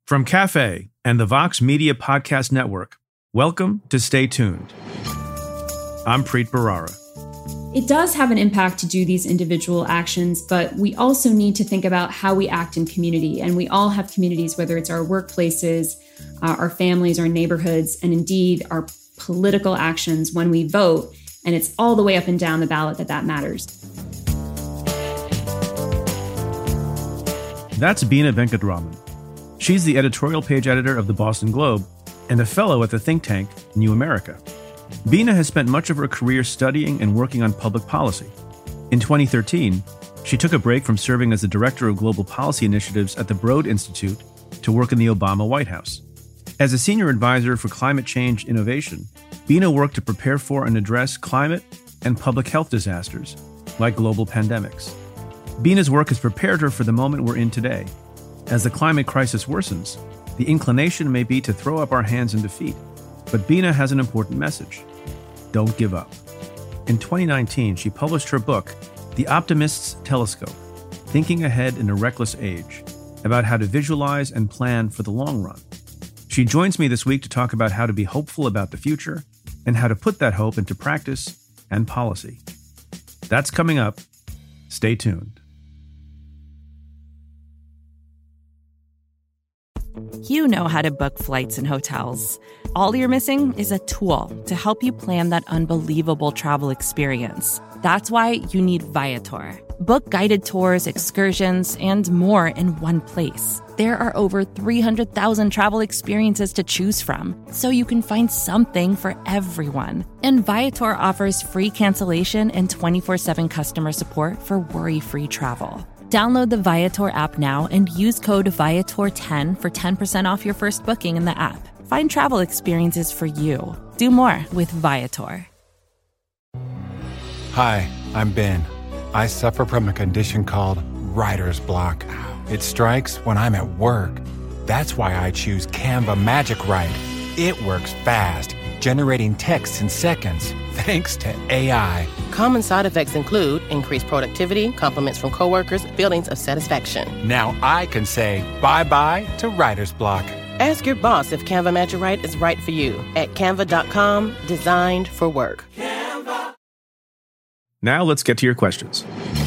From Cafe and the Vox Media Podcast Network, welcome to Stay Tuned. I'm Preet Bharara. It does have an impact to do these individual actions, but we also need to think about how we act in community. And we all have communities, whether it's our workplaces, our families, our neighborhoods, and indeed our political actions when we vote. And it's all the way up and down the ballot that matters. That's Beena Venkatraman. She's the editorial page editor of the Boston Globe and a fellow at the think tank New America. Beena has spent much of her career studying and working on public policy. In 2013, she took a break from serving as the director of global policy initiatives at the Broad Institute to work in the Obama White House. As a senior advisor for climate change innovation, Beena worked to prepare for and address climate and public health disasters, like global pandemics. Beena's work has prepared her for the moment we're in today. As the climate crisis worsens, the inclination may be to throw up our hands in defeat. But Beena has an important message. Don't give up. In 2019, she published her book, The Optimist's Telescope, Thinking Ahead in a Reckless Age, about how to visualize and plan for the long run. She joins me this week to talk about how to be hopeful about the future and how to put that hope into practice and policy. That's coming up. Stay tuned. You know how to book flights and hotels. All you're missing is a tool to help you plan that unbelievable travel experience. That's why you need Viator. Book guided tours, excursions, and more in one place. There are over 300,000 travel experiences to choose from, so you can find something for everyone. And Viator offers free cancellation and 24/7 customer support for worry-free travel. Download the Viator app now and use code Viator10 for 10% off your first booking in the app. Find travel experiences for you. Do more with Viator. Hi, I'm Ben. I suffer from a condition called writer's block. It strikes when I'm at work. That's why I choose Canva Magic Write. It works fast, generating text in seconds, thanks to AI. Common side effects include increased productivity, compliments from coworkers, feelings of satisfaction. Now I can say bye-bye to writer's block. Ask your boss if Canva Magic Write is right for you at canva.com, designed for work. Canva. Now let's get to your questions.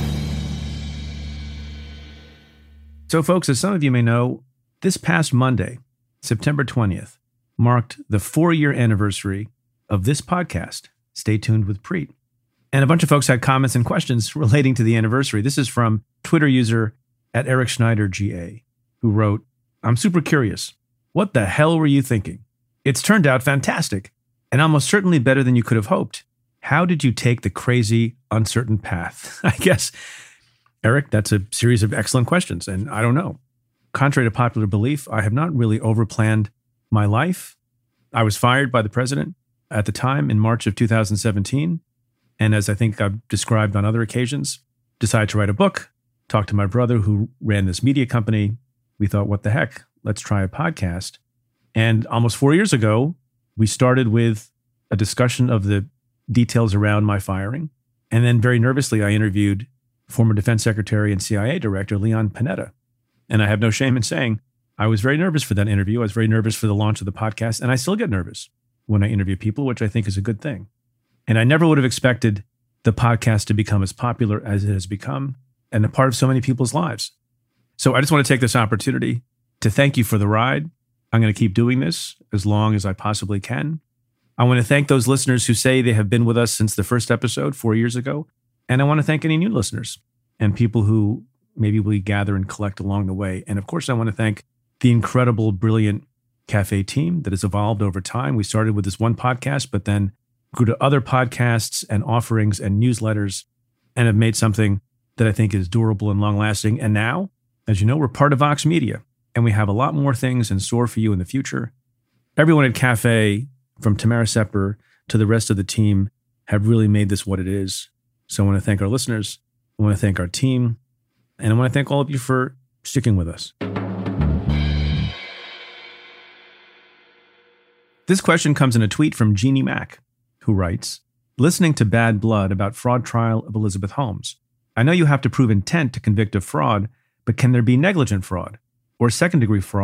So folks, as some of you may know, this past Monday, September 20th, marked the 4-year anniversary of this podcast, Stay Tuned with Preet. And a bunch of folks had comments and questions relating to the anniversary. This is from Twitter user at Eric Schneider GA, who wrote, I'm super curious. What the hell were you thinking? It's turned out fantastic and almost certainly better than you could have hoped. How did you take the crazy, uncertain path? I guess, Eric, that's a series of excellent questions, and I don't know. Contrary to popular belief, I have not really overplanned my life. I was fired by the president at the time in March of 2017. And as I think I've described on other occasions, decided to write a book, talk to my brother who ran this media company. We thought, what the heck, let's try a podcast. And almost 4 years ago, we started with a discussion of the details around my firing. And then very nervously, I interviewed former Defense Secretary and CIA Director Leon Panetta. And I have no shame in saying, I was very nervous for that interview. I was very nervous for the launch of the podcast. And I still get nervous when I interview people, which I think is a good thing. And I never would have expected the podcast to become as popular as it has become and a part of so many people's lives. So I just want to take this opportunity to thank you for the ride. I'm going to keep doing this as long as I possibly can. I want to thank those listeners who say they have been with us since the first episode 4 years ago. And I want to thank any new listeners and people who maybe we gather and collect along the way. And of course, I want to thank the incredible, brilliant Cafe team that has evolved over time. We started with this one podcast, but then grew to other podcasts and offerings and newsletters and have made something that I think is durable and long-lasting. And now, as you know, we're part of Vox Media, and we have a lot more things in store for you in the future. Everyone at Cafe, from Tamara Sepper to the rest of the team, have really made this what it is. So I want to thank our listeners. I want to thank our team. And I want to thank all of you for sticking with us. This question comes in a tweet from Jeannie Mack, who writes, listening to Bad Blood about fraud trial of Elizabeth Holmes. I know you have to prove intent to convict of fraud, but can there be negligent fraud or second-degree fraud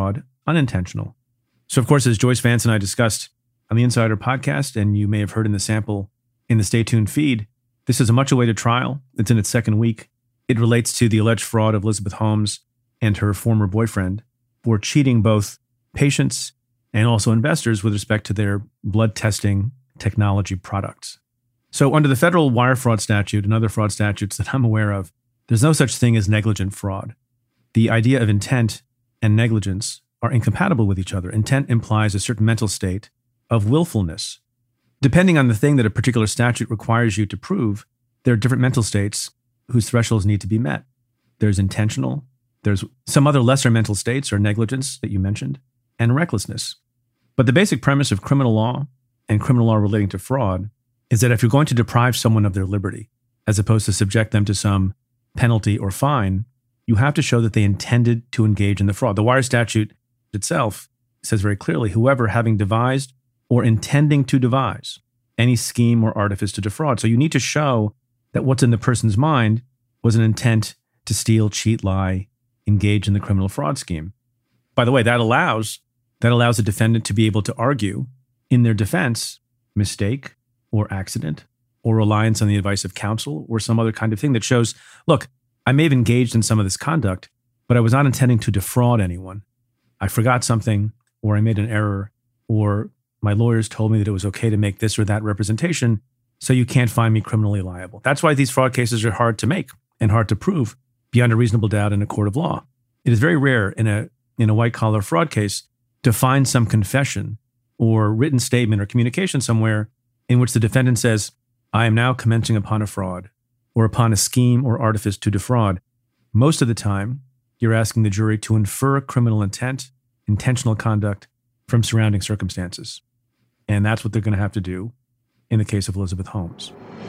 unintentional. So, of course, as Joyce Vance and I discussed on the Insider podcast, and you may have heard in the sample in the Stay Tuned feed, this is a much awaited trial. It's in its second week. It relates to the alleged fraud of Elizabeth Holmes and her former boyfriend for cheating both patients and also investors with respect to their blood testing technology products. So under the federal wire fraud statute and other fraud statutes that I'm aware of, there's no such thing as negligent fraud. The idea of intent and negligence are incompatible with each other. Intent implies a certain mental state of willfulness. Depending on the thing that a particular statute requires you to prove, there are different mental states whose thresholds need to be met. There's intentional, there's some other lesser mental states or negligence that you mentioned, and recklessness. But the basic premise of criminal law and criminal law relating to fraud is that if you're going to deprive someone of their liberty, as opposed to subject them to some penalty or fine, you have to show that they intended to engage in the fraud. The wire statute itself says very clearly, whoever having devised or intending to devise any scheme or artifice to defraud. So you need to show that what's in the person's mind was an intent to steal, cheat, lie, engage in the criminal fraud scheme. By the way, that allows the defendant to be able to argue in their defense mistake or accident or reliance on the advice of counsel or some other kind of thing that shows, look, I may have engaged in some of this conduct, but I was not intending to defraud anyone. I forgot something, or I made an error, or my lawyers told me that it was okay to make this or that representation, so you can't find me criminally liable. That's why these fraud cases are hard to make and hard to prove beyond a reasonable doubt in a court of law. It is very rare in a white-collar fraud case to find some confession or written statement or communication somewhere in which the defendant says, I am now commencing upon a fraud or upon a scheme or artifice to defraud. Most of the time, you're asking the jury to infer criminal intent, intentional conduct from surrounding circumstances. And that's what they're going to have to do in the case of Elizabeth Holmes.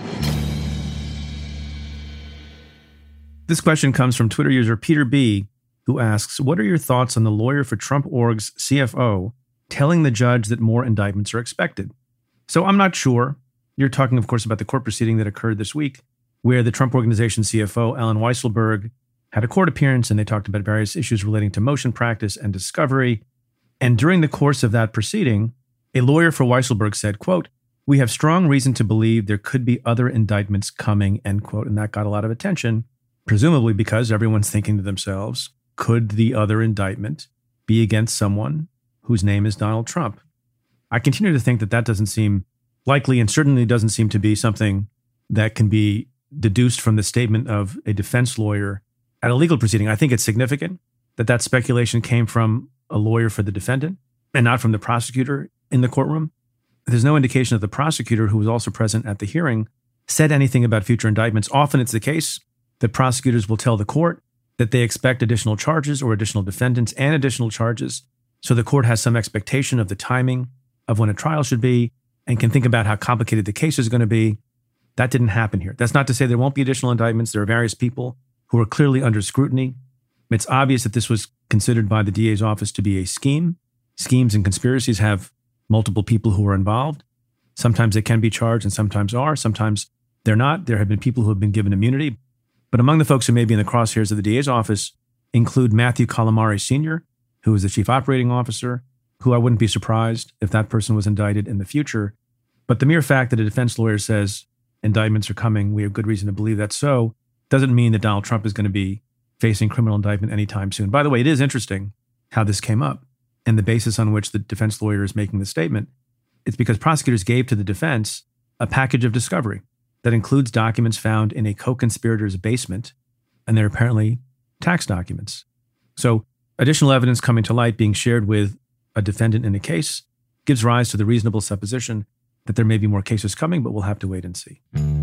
This question comes from Twitter user Peter B., who asks, what are your thoughts on the lawyer for Trump.org's CFO telling the judge that more indictments are expected? So I'm not sure. You're talking, of course, about the court proceeding that occurred this week, where the Trump Organization CFO, Alan Weisselberg, had a court appearance, and they talked about various issues relating to motion practice and discovery. And during the course of that proceeding, a lawyer for Weisselberg said, quote, we have strong reason to believe there could be other indictments coming, end quote. And that got a lot of attention, presumably because everyone's thinking to themselves, could the other indictment be against someone whose name is Donald Trump? I continue to think that that doesn't seem likely, and certainly doesn't seem to be something that can be deduced from the statement of a defense lawyer at a legal proceeding. I think it's significant that that speculation came from a lawyer for the defendant and not from the prosecutor in the courtroom. There's no indication that the prosecutor, who was also present at the hearing, said anything about future indictments. Often it's the case that prosecutors will tell the court that they expect additional charges or additional defendants and additional charges. So the court has some expectation of the timing of when a trial should be and can think about how complicated the case is going to be. That didn't happen here. That's not to say there won't be additional indictments. There are various people who are clearly under scrutiny. It's obvious that this was considered by the DA's office to be a scheme. Schemes and conspiracies have multiple people who are involved. Sometimes they can be charged and sometimes are. Sometimes they're not. There have been people who have been given immunity. But among the folks who may be in the crosshairs of the DA's office include Matthew Calamari Sr., who is the chief operating officer, who I wouldn't be surprised if that person was indicted in the future. But the mere fact that a defense lawyer says indictments are coming, we have good reason to believe that's so, doesn't mean that Donald Trump is going to be facing criminal indictment anytime soon. By the way, it is interesting how this came up and the basis on which the defense lawyer is making the statement. It's because prosecutors gave to the defense a package of discovery that includes documents found in a co-conspirator's basement, and they're apparently tax documents. So additional evidence coming to light being shared with a defendant in a case gives rise to the reasonable supposition that there may be more cases coming, but we'll have to wait and see.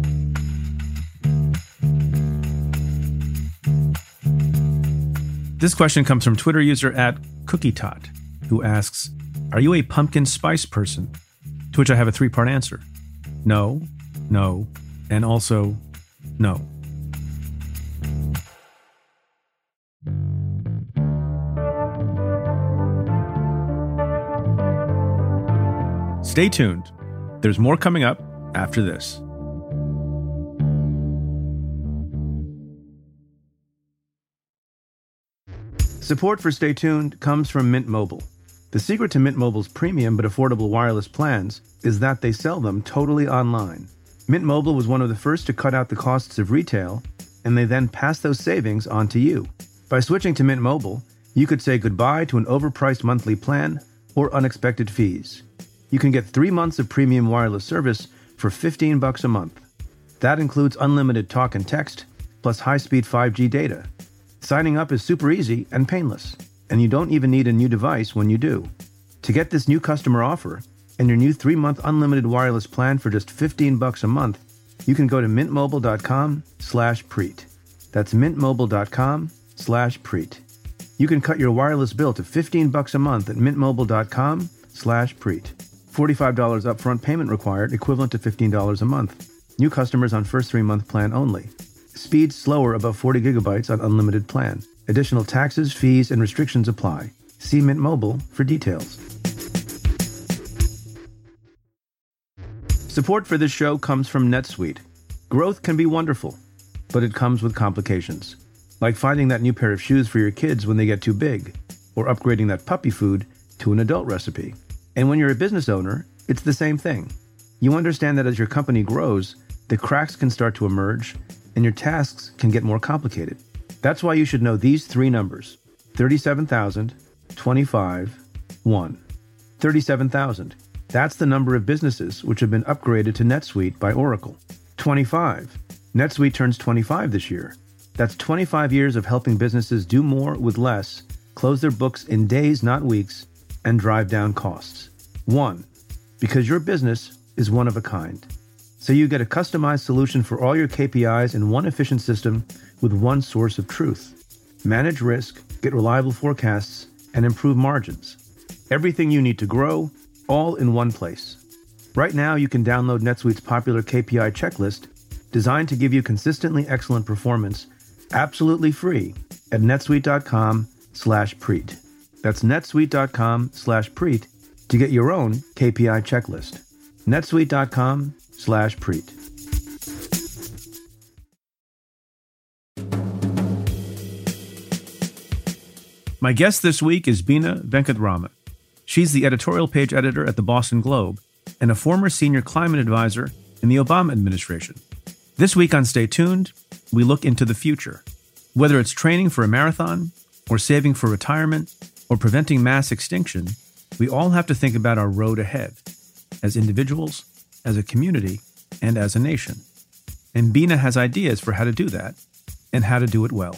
This question comes from Twitter user @CookieTot, who asks, are you a pumpkin spice person? To which I have a 3-part answer. No, no, and also no. Stay tuned. There's more coming up after this. Support for Stay Tuned comes from Mint Mobile. The secret to Mint Mobile's premium but affordable wireless plans is that they sell them totally online. Mint Mobile was one of the first to cut out the costs of retail, and they then pass those savings on to you. By switching to Mint Mobile, you could say goodbye to an overpriced monthly plan or unexpected fees. You can get 3 months of premium wireless service for $15 a month. That includes unlimited talk and text, plus high-speed 5G data. Signing up is super easy and painless, and you don't even need a new device when you do. To get this new customer offer and your new 3-month unlimited wireless plan for just $15 a month, you can go to mintmobile.com/Preet. That's mintmobile.com/Preet. You can cut your wireless bill to $15 a month at mintmobile.com/Preet. $45 upfront payment required, equivalent to $15 a month. New customers on first 3-month plan only. Speed slower above 40 gigabytes on unlimited plan. Additional taxes, fees, and restrictions apply. See Mint Mobile for details. Support for this show comes from NetSuite. Growth can be wonderful, but it comes with complications. Like finding that new pair of shoes for your kids when they get too big, or upgrading that puppy food to an adult recipe. And when you're a business owner, it's the same thing. You understand that as your company grows, the cracks can start to emerge, and your tasks can get more complicated. That's why you should know these 3 numbers: 37,000, 25, 1. 37,000. That's the number of businesses which have been upgraded to NetSuite by Oracle. 25. NetSuite turns 25 this year. That's 25 years of helping businesses do more with less, close their books in days, not weeks, and drive down costs. 1. Because your business is one of a kind. So you get a customized solution for all your KPIs in one efficient system with one source of truth. Manage risk, get reliable forecasts, and improve margins. Everything you need to grow, all in one place. Right now, you can download NetSuite's popular KPI checklist, designed to give you consistently excellent performance, absolutely free at netsuite.com/Preet. That's netsuite.com/Preet to get your own KPI checklist. netsuite.com/Preet. My guest this week is Bina Venkatraman. She's the editorial page editor at the Boston Globe and a former senior climate advisor in the Obama administration. This week on Stay Tuned, we look into the future. Whether it's training for a marathon, or saving for retirement, or preventing mass extinction, we all have to think about our road ahead, as individuals, as a community, and as a nation. And Bina has ideas for how to do that, and how to do it well.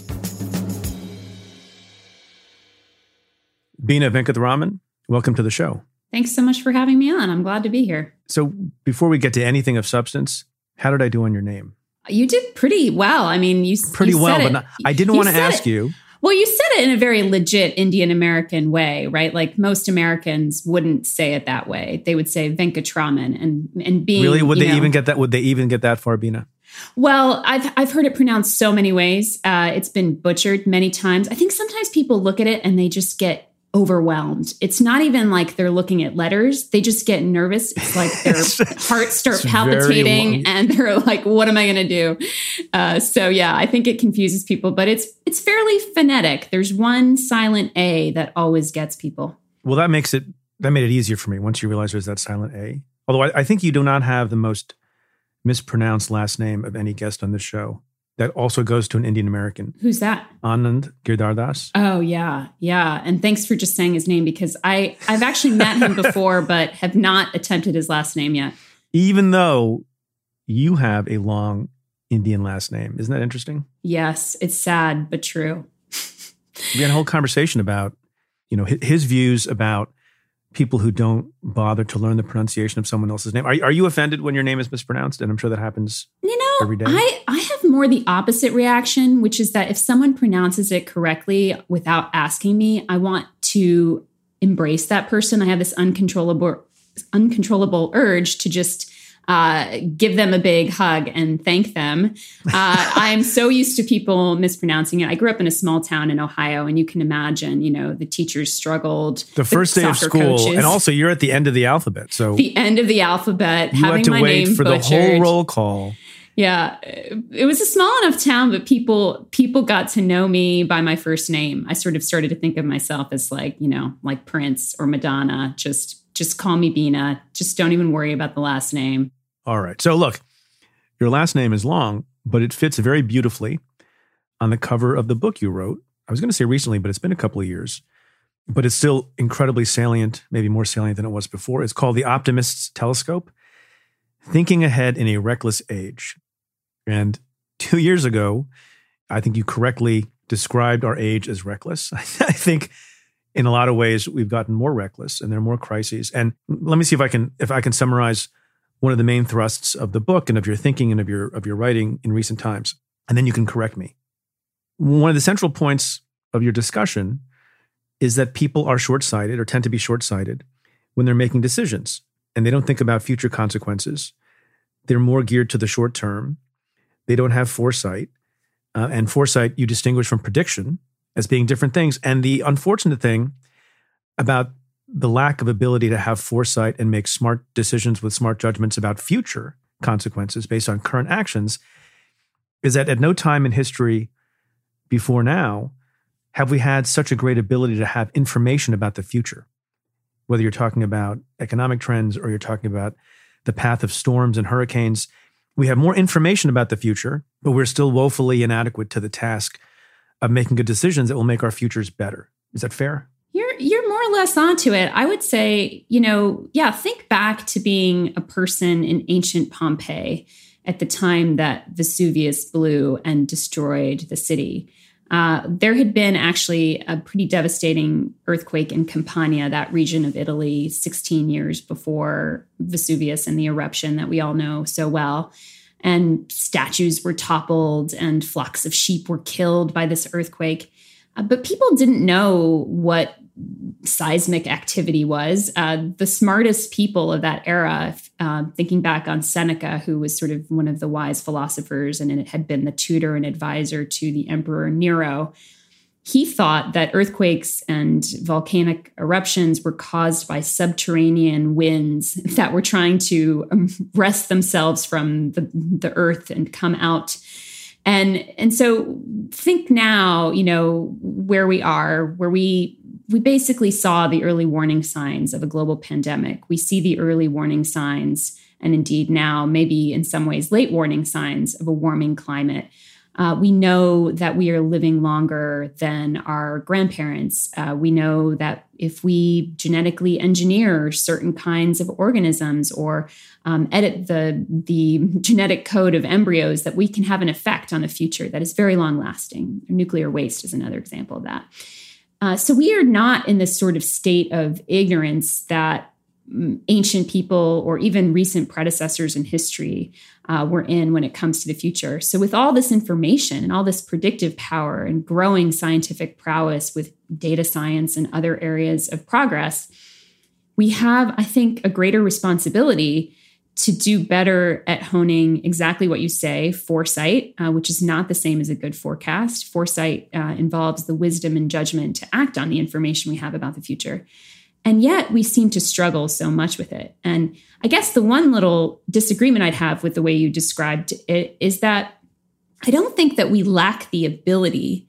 Bina Venkatraman, welcome to the show. Thanks so much for having me on. I'm glad to be here. So before we get to anything of substance, how did I do on your name? You did pretty well. I mean, you pretty you well, said but not, I didn't want to ask you. Well, you said it in a very legit Indian American way, right? Like most Americans wouldn't say it that way. They would say Venkatraman and being really. Would they even get that? Would they even get that far, Bina? Well, I've heard it pronounced so many ways. It's been butchered many times. I think sometimes people look at it and they just get overwhelmed. It's not even like they're looking at letters. They just get nervous. It's like their hearts start palpitating and they're like, what am I going to do? So yeah, I think it confuses people, but it's fairly phonetic. There's one silent A that always gets people. Well, that made it easier for me once you realize there's that silent A. Although I think you do not have the most mispronounced last name of any guest on this show. That also goes to an Indian American. Who's that? Anand Giridharadas. Oh, yeah. Yeah. And thanks for just saying his name because I've actually met him before, but have not attempted his last name yet. Even though you have a long Indian last name. Isn't that interesting? Yes. It's sad, but true. We had a whole conversation about, his views about people who don't bother to learn the pronunciation of someone else's name. Are you offended when your name is mispronounced? And I'm sure that happens every day. I have more the opposite reaction, which is that if someone pronounces it correctly without asking me, I want to embrace that person. I have this uncontrollable urge to just give them a big hug and thank them. I'm so used to people mispronouncing it. I grew up in a small town in Ohio, and you can imagine, the teachers struggled. The first day of school, coaches. And also you're at the end of the alphabet. So the end of the alphabet, you having had to my wait name for butchered. the whole roll call. Yeah, it was a small enough town, but people got to know me by my first name. I sort of started to think of myself as like Prince or Madonna. Just call me Bina. Just don't even worry about the last name. All right. So look, your last name is long, but it fits very beautifully on the cover of the book you wrote. I was going to say recently, but it's been a couple of years. But it's still incredibly salient, maybe more salient than it was before. It's called The Optimist's Telescope, Thinking Ahead in a Reckless Age. And 2 years ago, I think you correctly described our age as reckless. I think in a lot of ways we've gotten more reckless and there are more crises. And let me see if I can summarize one of the main thrusts of the book and of your thinking and of your writing in recent times. And then you can correct me. One of the central points of your discussion is that people are short-sighted or tend to be short-sighted when they're making decisions and they don't think about future consequences. They're more geared to the short term. They don't have foresight. And foresight you distinguish from prediction as being different things. And the unfortunate thing about the lack of ability to have foresight and make smart decisions with smart judgments about future consequences based on current actions is that at no time in history before now have we had such a great ability to have information about the future, whether you're talking about economic trends or you're talking about the path of storms and hurricanes. We have more information about the future, but we're still woefully inadequate to the task of making good decisions that will make our futures better. Is that fair? You're more or less onto it. I would say, think back to being a person in ancient Pompeii at the time that Vesuvius blew and destroyed the city. There had been actually a pretty devastating earthquake in Campania, that region of Italy, 16 years before Vesuvius and the eruption that we all know so well. And statues were toppled and flocks of sheep were killed by this earthquake. But people didn't know what seismic activity was. The smartest people of that era, thinking back on Seneca, who was sort of one of the wise philosophers and it had been the tutor and advisor to the Emperor Nero, he thought that earthquakes and volcanic eruptions were caused by subterranean winds that were trying to wrest themselves from the earth and come out. And so think now, where we are, where we basically saw the early warning signs of a global pandemic. We see the early warning signs, and indeed now maybe in some ways late warning signs of a warming climate. We know that we are living longer than our grandparents. We know that if we genetically engineer certain kinds of organisms or edit the genetic code of embryos, that we can have an effect on the future that is very long lasting. Nuclear waste is another example of that. So we are not in this sort of state of ignorance that ancient people or even recent predecessors in history were in when it comes to the future. So with all this information and all this predictive power and growing scientific prowess with data science and other areas of progress, we have, I think, a greater responsibility to do better at honing exactly what you say, foresight, which is not the same as a good forecast. Foresight involves the wisdom and judgment to act on the information we have about the future. And yet we seem to struggle so much with it. And I guess the one little disagreement I'd have with the way you described it is that I don't think that we lack the ability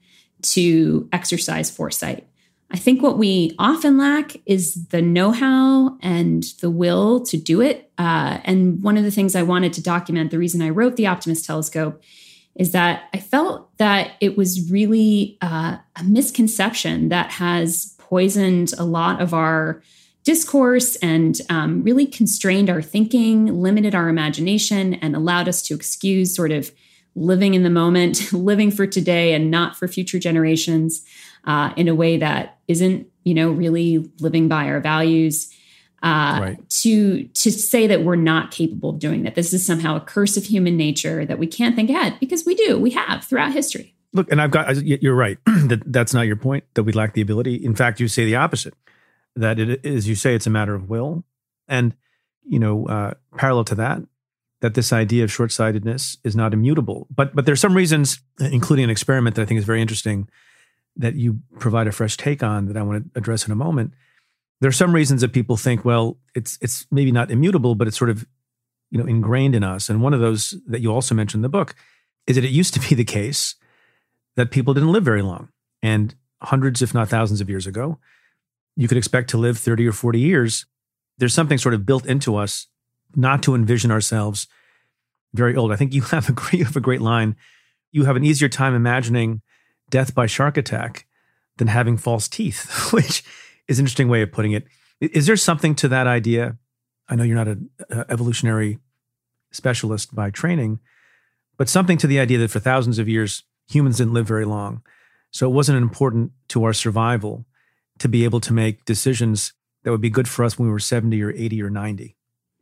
to exercise foresight. I think what we often lack is the know-how and the will to do it. And one of the things I wanted to document, the reason I wrote The Optimist Telescope, is that I felt that it was really a misconception that has poisoned a lot of our discourse and really constrained our thinking, limited our imagination, and allowed us to excuse sort of living in the moment, living for today and not for future generations in a way that isn't, really living by our values. Right. To say that we're not capable of doing that. This is somehow a curse of human nature that we can't think ahead, because we have throughout history. Look, and you're right. That's not your point, that we lack the ability. In fact, you say the opposite, that it is, you say it's a matter of will. And, parallel to that this idea of short-sightedness is not immutable. But there's some reasons, including an experiment that I think is very interesting, that you provide a fresh take on that I want to address in a moment. There are some reasons that people think, well, it's maybe not immutable, but it's sort of ingrained in us. And one of those that you also mentioned in the book is that it used to be the case that people didn't live very long. And hundreds, if not thousands of years ago, you could expect to live 30 or 40 years. There's something sort of built into us not to envision ourselves very old. I think you have a great line. You have an easier time imagining death by shark attack than having false teeth, which is an interesting way of putting it. Is there something to that idea? I know you're not an evolutionary specialist by training, but something to the idea that for thousands of years, humans didn't live very long. So it wasn't important to our survival to be able to make decisions that would be good for us when we were 70 or 80 or 90.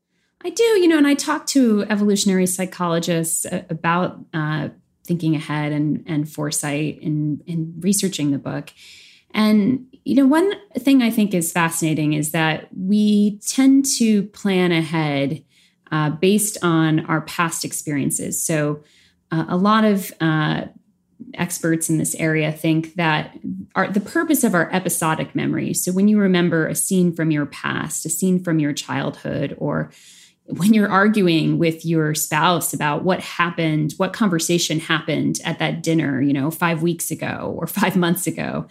I do, and I talk to evolutionary psychologists about thinking ahead and foresight in researching the book. And, one thing I think is fascinating is that we tend to plan ahead based on our past experiences. So a lot of experts in this area think that the purpose of our episodic memory, so when you remember a scene from your past, a scene from your childhood, or when you're arguing with your spouse about what happened, what conversation happened at that dinner, 5 weeks ago or 5 months ago,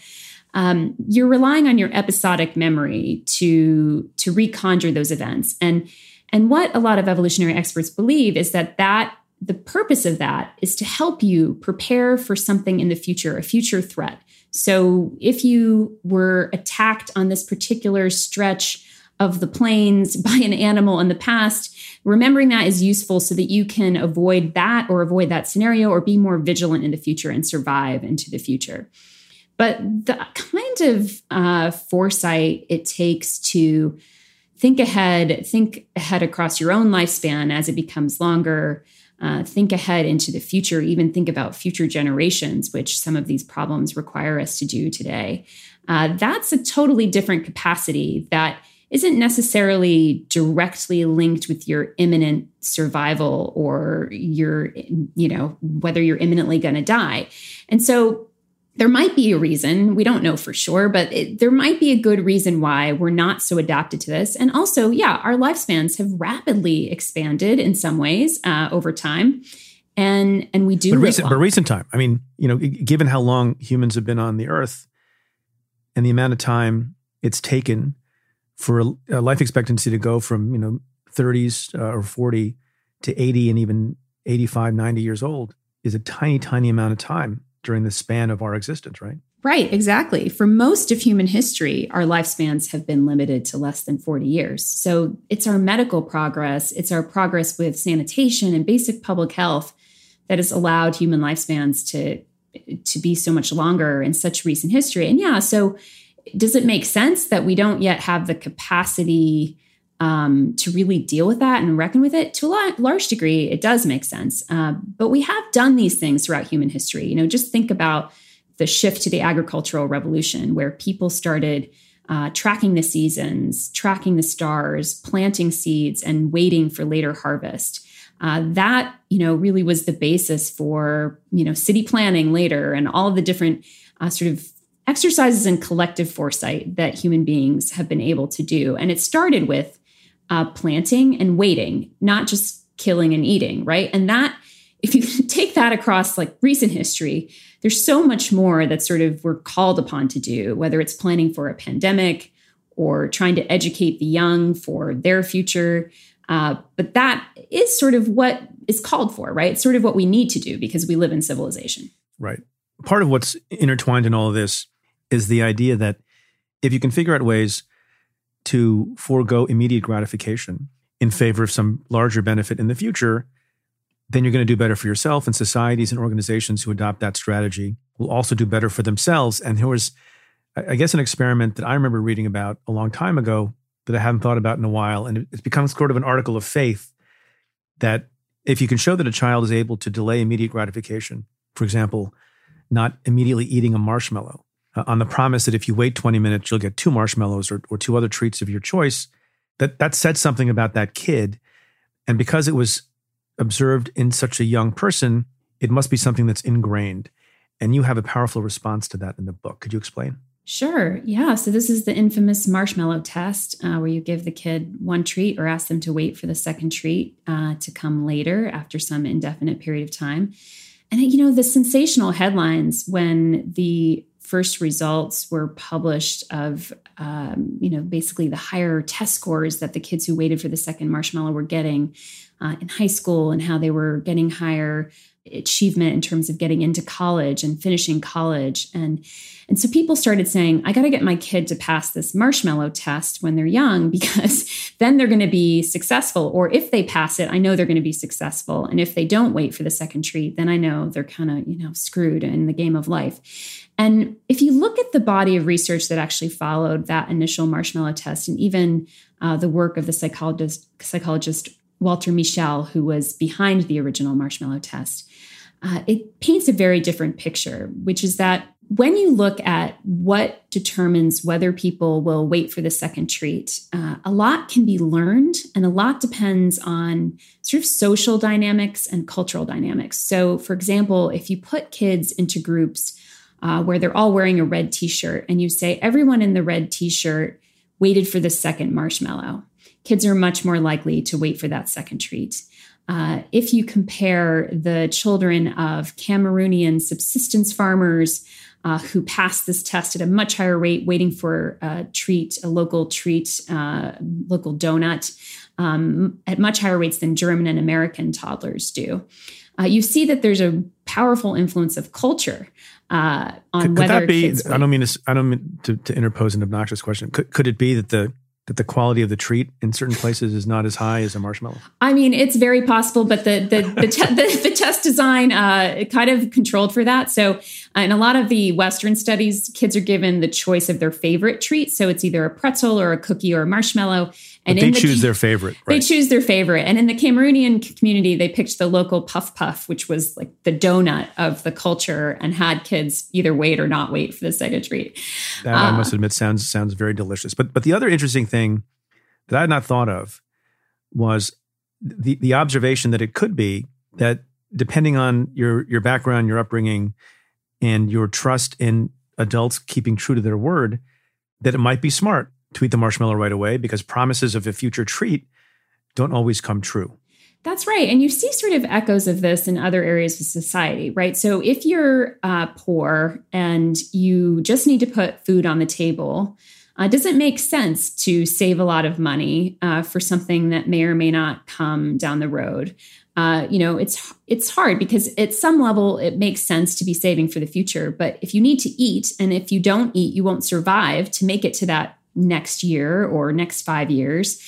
you're relying on your episodic memory to reconjure those events. And what a lot of evolutionary experts believe is that the purpose of that is to help you prepare for something in the future, a future threat. So if you were attacked on this particular stretch of the plains by an animal in the past, remembering that is useful so that you can avoid that scenario or be more vigilant in the future and survive into the future. But the kind of foresight it takes to think ahead across your own lifespan as it becomes longer, think ahead into the future, even think about future generations, which some of these problems require us to do today. That's a totally different capacity that isn't necessarily directly linked with your imminent survival or your, whether you're imminently going to die. And so there might be a reason, we don't know for sure, but there might be a good reason why we're not so adapted to this. And also, our lifespans have rapidly expanded in some ways over time. And we do live long. But recent time, I mean, given how long humans have been on the earth and the amount of time it's taken for a life expectancy to go from, 30s or 40 to 80 and even 85, 90 years old is a tiny, tiny amount of time during the span of our existence, right? Right, exactly. For most of human history, our lifespans have been limited to less than 40 years. So it's our medical progress, it's our progress with sanitation and basic public health that has allowed human lifespans to be so much longer in such recent history. And so does it make sense that we don't yet have the capacity to really deal with that and reckon with it? To a large degree, it does make sense. But we have done these things throughout human history. Just think about the shift to the agricultural revolution, where people started tracking the seasons, tracking the stars, planting seeds, and waiting for later harvest. That, really was the basis for, city planning later and all of the different sort of exercises in collective foresight that human beings have been able to do. And it started with planting and waiting, not just killing and eating, right? And that, if you take that across like recent history, there's so much more that sort of we're called upon to do, whether it's planning for a pandemic or trying to educate the young for their future. But that is sort of what is called for, right? It's sort of what we need to do because we live in civilization. Right. Part of what's intertwined in all of this is the idea that if you can figure out ways to forego immediate gratification in favor of some larger benefit in the future, then you're going to do better for yourself, and societies and organizations who adopt that strategy will also do better for themselves. And there was, I guess, an experiment that I remember reading about a long time ago that I haven't thought about in a while. And it's become sort of an article of faith that if you can show that a child is able to delay immediate gratification, for example, not immediately eating a marshmallow, on the promise that if you wait 20 minutes, you'll get 2 marshmallows or 2 other treats of your choice, that said something about that kid. And because it was observed in such a young person, it must be something that's ingrained. And you have a powerful response to that in the book. Could you explain? Sure. Yeah. So this is the infamous marshmallow test, where you give the kid one treat or ask them to wait for the second treat to come later after some indefinite period of time. And, the sensational headlines when the first results were published of, basically the higher test scores that the kids who waited for the second marshmallow were getting in high school, and how they were getting higher achievement in terms of getting into college and finishing college. And so people started saying, I got to get my kid to pass this marshmallow test when they're young, because then they're going to be successful. Or if they pass it, I know they're going to be successful. And if they don't wait for the second treat, then I know they're kind of, screwed in the game of life. And if you look at the body of research that actually followed that initial marshmallow test, and even the work of the psychologist Walter Mischel, who was behind the original marshmallow test, it paints a very different picture, which is that when you look at what determines whether people will wait for the second treat, a lot can be learned, and a lot depends on sort of social dynamics and cultural dynamics. So, for example, if you put kids into groups where they're all wearing a red t-shirt, and you say everyone in the red t-shirt waited for the second marshmallow, kids are much more likely to wait for that second treat. If you compare the children of Cameroonian subsistence farmers who passed this test at a much higher rate, waiting for a local donut, at much higher rates than German and American toddlers do, you see that there's a powerful influence of culture on could whether that be, kids wait. I don't mean to interpose an obnoxious question. Could it be that the quality of the treat in certain places is not as high as a marshmallow? I mean, it's very possible, but the test design kind of controlled for that. So in a lot of the Western studies, kids are given the choice of their favorite treat. So it's either a pretzel or a cookie or a marshmallow. And they choose their favorite. Right? They choose their favorite. And in the Cameroonian community, they picked the local puff puff, which was like the donut of the culture, and had kids either wait or not wait for the second treat. That, I must admit, sounds very delicious. But the other interesting thing that I had not thought of was the observation that it could be that, depending on your background, your upbringing, and your trust in adults keeping true to their word, that it might be smart to eat the marshmallow right away, because promises of a future treat don't always come true. That's right. And you see sort of echoes of this in other areas of society, right? So if you're poor and you just need to put food on the table, does it make sense to save a lot of money for something that may or may not come down the road? It's hard, because at some level it makes sense to be saving for the future. But if you need to eat, and if you don't eat, you won't survive to make it to that next year or next 5 years.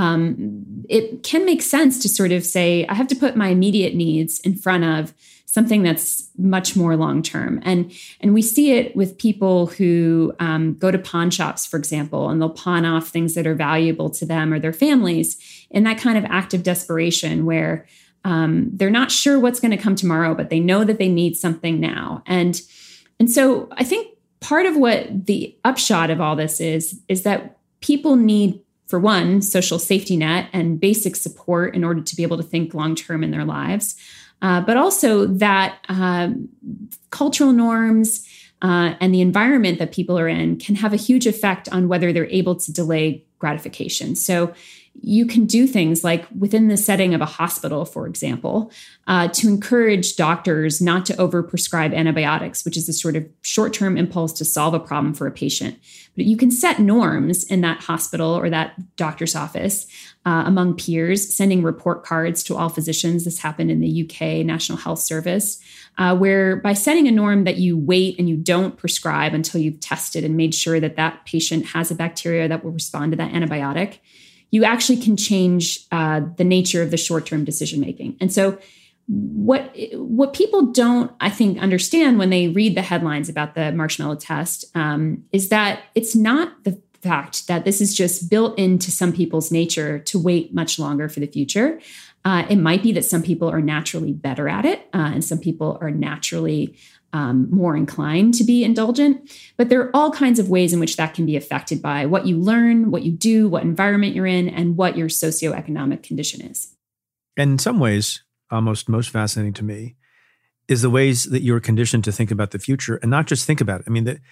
It can make sense to sort of say, I have to put my immediate needs in front of something that's much more long-term. And we see it with people who go to pawn shops, for example, and they'll pawn off things that are valuable to them or their families in that kind of act of desperation where they're not sure what's going to come tomorrow, but they know that they need something now. And so I think part of what the upshot of all this is that people need, for one, social safety net and basic support in order to be able to think long-term in their lives. But also that cultural norms and the environment that people are in can have a huge effect on whether they're able to delay gratification. So you can do things like within the setting of a hospital, for example, to encourage doctors not to overprescribe antibiotics, which is a sort of short-term impulse to solve a problem for a patient. But you can set norms in that hospital or that doctor's office among peers, sending report cards to all physicians. This happened in the UK National Health Service, where by setting a norm that you wait and you don't prescribe until you've tested and made sure that that patient has a bacteria that will respond to that antibiotic, you actually can change the nature of the short-term decision-making. And so what people don't, I think, understand when they read the headlines about the marshmallow test is that it's not the fact that this is just built into some people's nature to wait much longer for the future. It might be that some people are naturally better at it, and some people are naturally more inclined to be indulgent. But there are all kinds of ways in which that can be affected by what you learn, what you do, what environment you're in, and what your socioeconomic condition is. And in some ways, most fascinating to me is the ways that you're conditioned to think about the future, and not just think about it. I mean,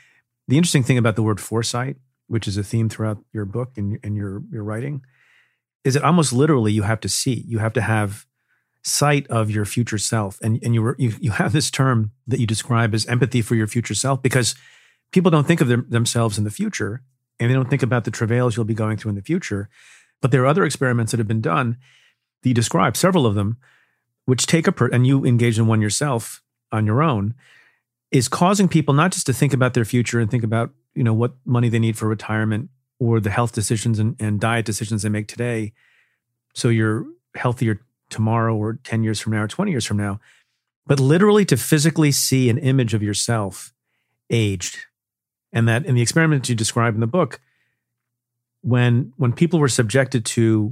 The interesting thing about the word foresight, which is a theme throughout your book and your writing, is that almost literally you have to see. You have to have sight of your future self. And you have this term that you describe as empathy for your future self, because people don't think of themselves in the future, and they don't think about the travails you'll be going through in the future. But there are other experiments that have been done that you describe, several of them, which take and you engage in one yourself on your own, is causing people not just to think about their future and think about, what money they need for retirement or the health decisions and diet decisions they make today, so you're healthier tomorrow or 10 years from now or 20 years from now, but literally to physically see an image of yourself aged. And that in the experiment you describe in the book, when people were subjected to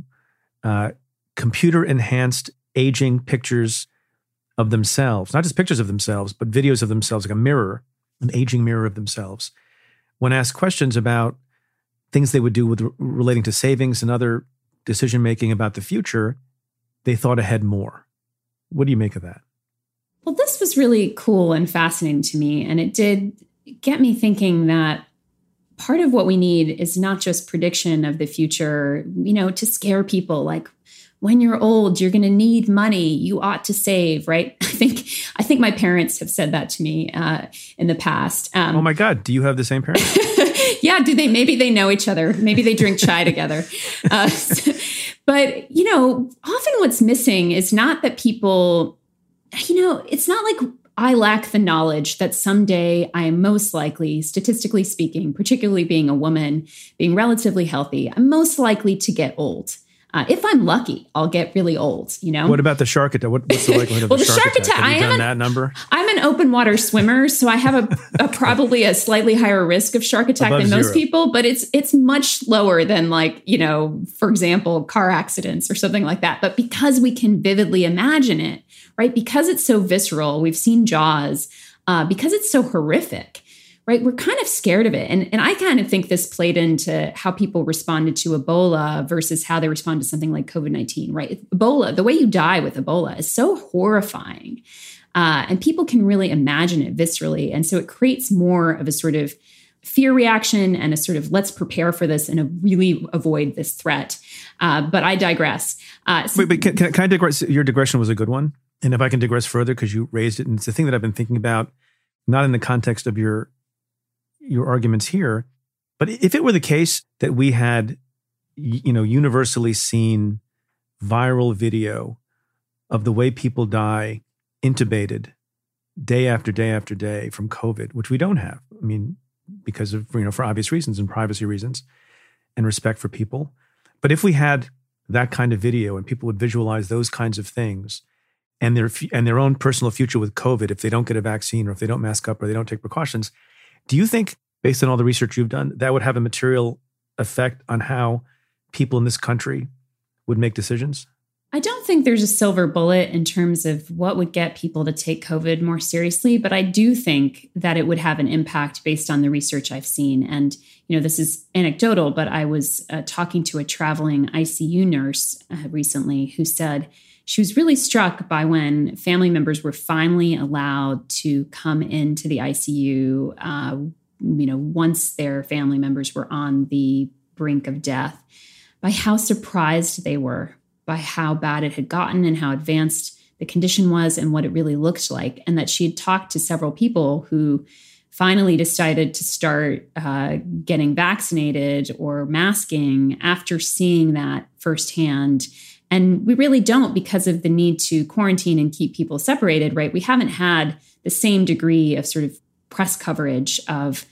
computer-enhanced aging pictures of themselves, not just pictures of themselves, but videos of themselves, like a mirror, an aging mirror of themselves, when asked questions about things they would do with relating to savings and other decision-making about the future, they thought ahead more. What do you make of that? Well, this was really cool and fascinating to me. And it did get me thinking that part of what we need is not just prediction of the future, to scare people, like, when you're old, you're going to need money. You ought to save, right? I think my parents have said that to me in the past. Oh my God, do you have the same parents? Yeah, do they? Maybe they know each other. Maybe they drink chai together. But, often what's missing is not that people, it's not like I lack the knowledge that someday I am most likely, statistically speaking, particularly being a woman, being relatively healthy, I'm most likely to get old. If I'm lucky, I'll get really old, What about the shark attack? What's the likelihood of the shark attack? Have you done that number? I'm an open water swimmer, so I have a probably a slightly higher risk of shark attack than most people, but it's much lower than for example, car accidents or something like that. But because we can vividly imagine it, right? Because it's so visceral, we've seen Jaws, because it's so horrific, right? We're kind of scared of it. And I kind of think this played into how people responded to Ebola versus how they respond to something like COVID-19, right? Ebola, the way you die with Ebola is so horrifying. And people can really imagine it viscerally. And so it creates more of a sort of fear reaction and a sort of let's prepare for this and really avoid this threat. But I digress. Wait, can I digress? Your digression was a good one. And if I can digress further, because you raised it, and it's the thing that I've been thinking about, not in the context of your arguments here, but if it were the case that we had, universally seen viral video of the way people die intubated day after day after day from COVID, which we don't have. I mean, because of, for obvious reasons and privacy reasons and respect for people. But if we had that kind of video and people would visualize those kinds of things and their own personal future with COVID, if they don't get a vaccine or if they don't mask up or they don't take precautions, do you think, based on all the research you've done, that would have a material effect on how people in this country would make decisions? I don't think there's a silver bullet in terms of what would get people to take COVID more seriously, but I do think that it would have an impact based on the research I've seen. And, this is anecdotal, but I was talking to a traveling ICU nurse recently who said she was really struck by when family members were finally allowed to come into the ICU, once their family members were on the brink of death, by how surprised they were by how bad it had gotten and how advanced the condition was and what it really looked like. And that she had talked to several people who finally decided to start getting vaccinated or masking after seeing that firsthand. And we really don't, because of the need to quarantine and keep people separated, right? We haven't had the same degree of sort of press coverage of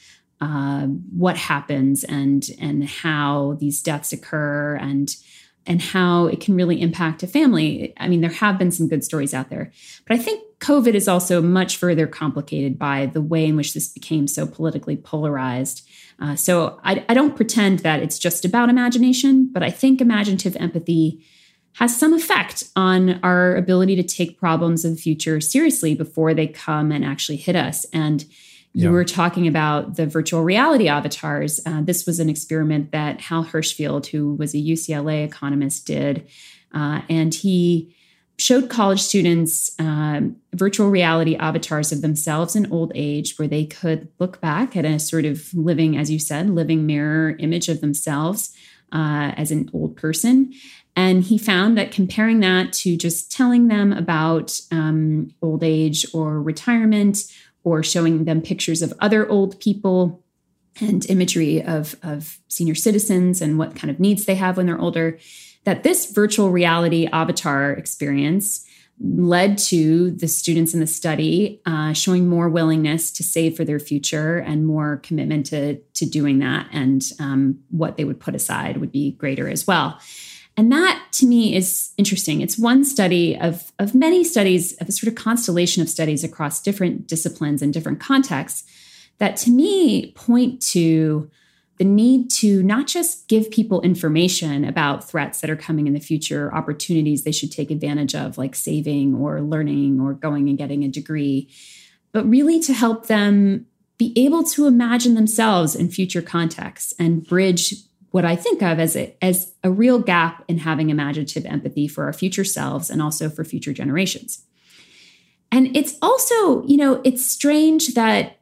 what happens and how these deaths occur and how it can really impact a family. I mean, there have been some good stories out there, but I think COVID is also much further complicated by the way in which this became so politically polarized. So I don't pretend that it's just about imagination, but I think imaginative empathy has some effect on our ability to take problems of the future seriously before they come and actually hit us. And you were talking about the virtual reality avatars. This was an experiment that Hal Hershfield, who was a UCLA economist, did. And he showed college students virtual reality avatars of themselves in old age, where they could look back at a sort of living, as you said, living mirror image of themselves as an old person. And he found that comparing that to just telling them about old age or retirement, or showing them pictures of other old people and imagery of senior citizens and what kind of needs they have when they're older, that this virtual reality avatar experience led to the students in the study showing more willingness to save for their future and more commitment to doing that. And what they would put aside would be greater as well. And that, to me, is interesting. It's one study of many studies, of a sort of constellation of studies across different disciplines and different contexts that, to me, point to the need to not just give people information about threats that are coming in the future, opportunities they should take advantage of, like saving or learning or going and getting a degree, but really to help them be able to imagine themselves in future contexts and bridge what I think of as a real gap in having imaginative empathy for our future selves and also for future generations. And it's also, it's strange that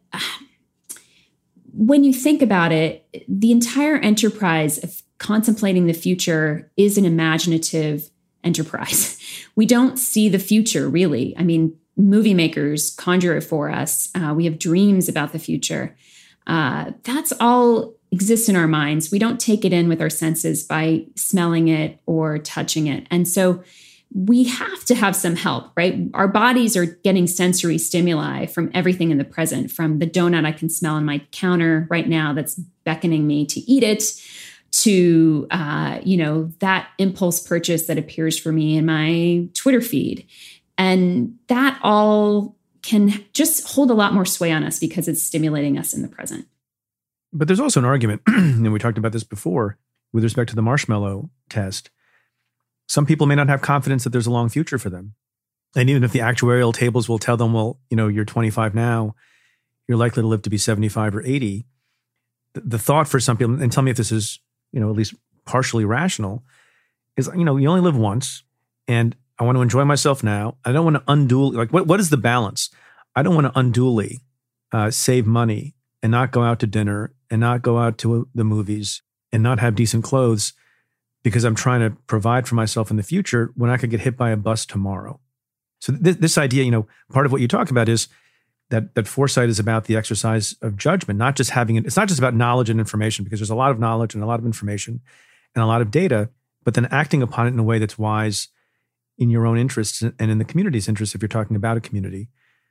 when you think about it, the entire enterprise of contemplating the future is an imaginative enterprise. We don't see the future, really. I mean, movie makers conjure it for us. We have dreams about the future. That's all exists in our minds. We don't take it in with our senses by smelling it or touching it. And so we have to have some help, right? Our bodies are getting sensory stimuli from everything in the present, from the donut I can smell on my counter right now that's beckoning me to eat it, to, that impulse purchase that appears for me in my Twitter feed. And that all can just hold a lot more sway on us because it's stimulating us in the present. But there's also an argument, and we talked about this before, with respect to the marshmallow test. Some people may not have confidence that there's a long future for them. And even if the actuarial tables will tell them, well, you're 25 now, you're likely to live to be 75 or 80. The thought for some people, and tell me if this is, at least partially rational, is, you only live once, and I want to enjoy myself now. I don't want to unduly, what is the balance? I don't want to unduly save money and not go out to dinner and not go out to the movies and not have decent clothes because I'm trying to provide for myself in the future when I could get hit by a bus tomorrow. So this idea, part of what you talk about is that foresight is about the exercise of judgment, not just having it. It's not just about knowledge and information, because there's a lot of knowledge and a lot of information and a lot of data, but then acting upon it in a way that's wise in your own interests and in the community's interests if you're talking about a community.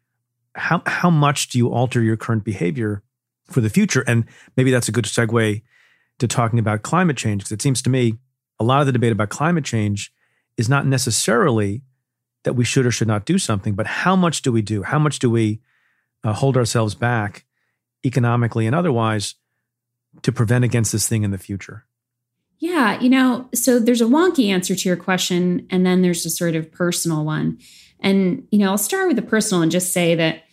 How much do you alter your current behavior for the future? And maybe that's a good segue to talking about climate change, because it seems to me a lot of the debate about climate change is not necessarily that we should or should not do something, but how much do we do? How much do we hold ourselves back economically and otherwise to prevent against this thing in the future? Yeah, so there's a wonky answer to your question, and then there's a sort of personal one. And, I'll start with the personal and just say that,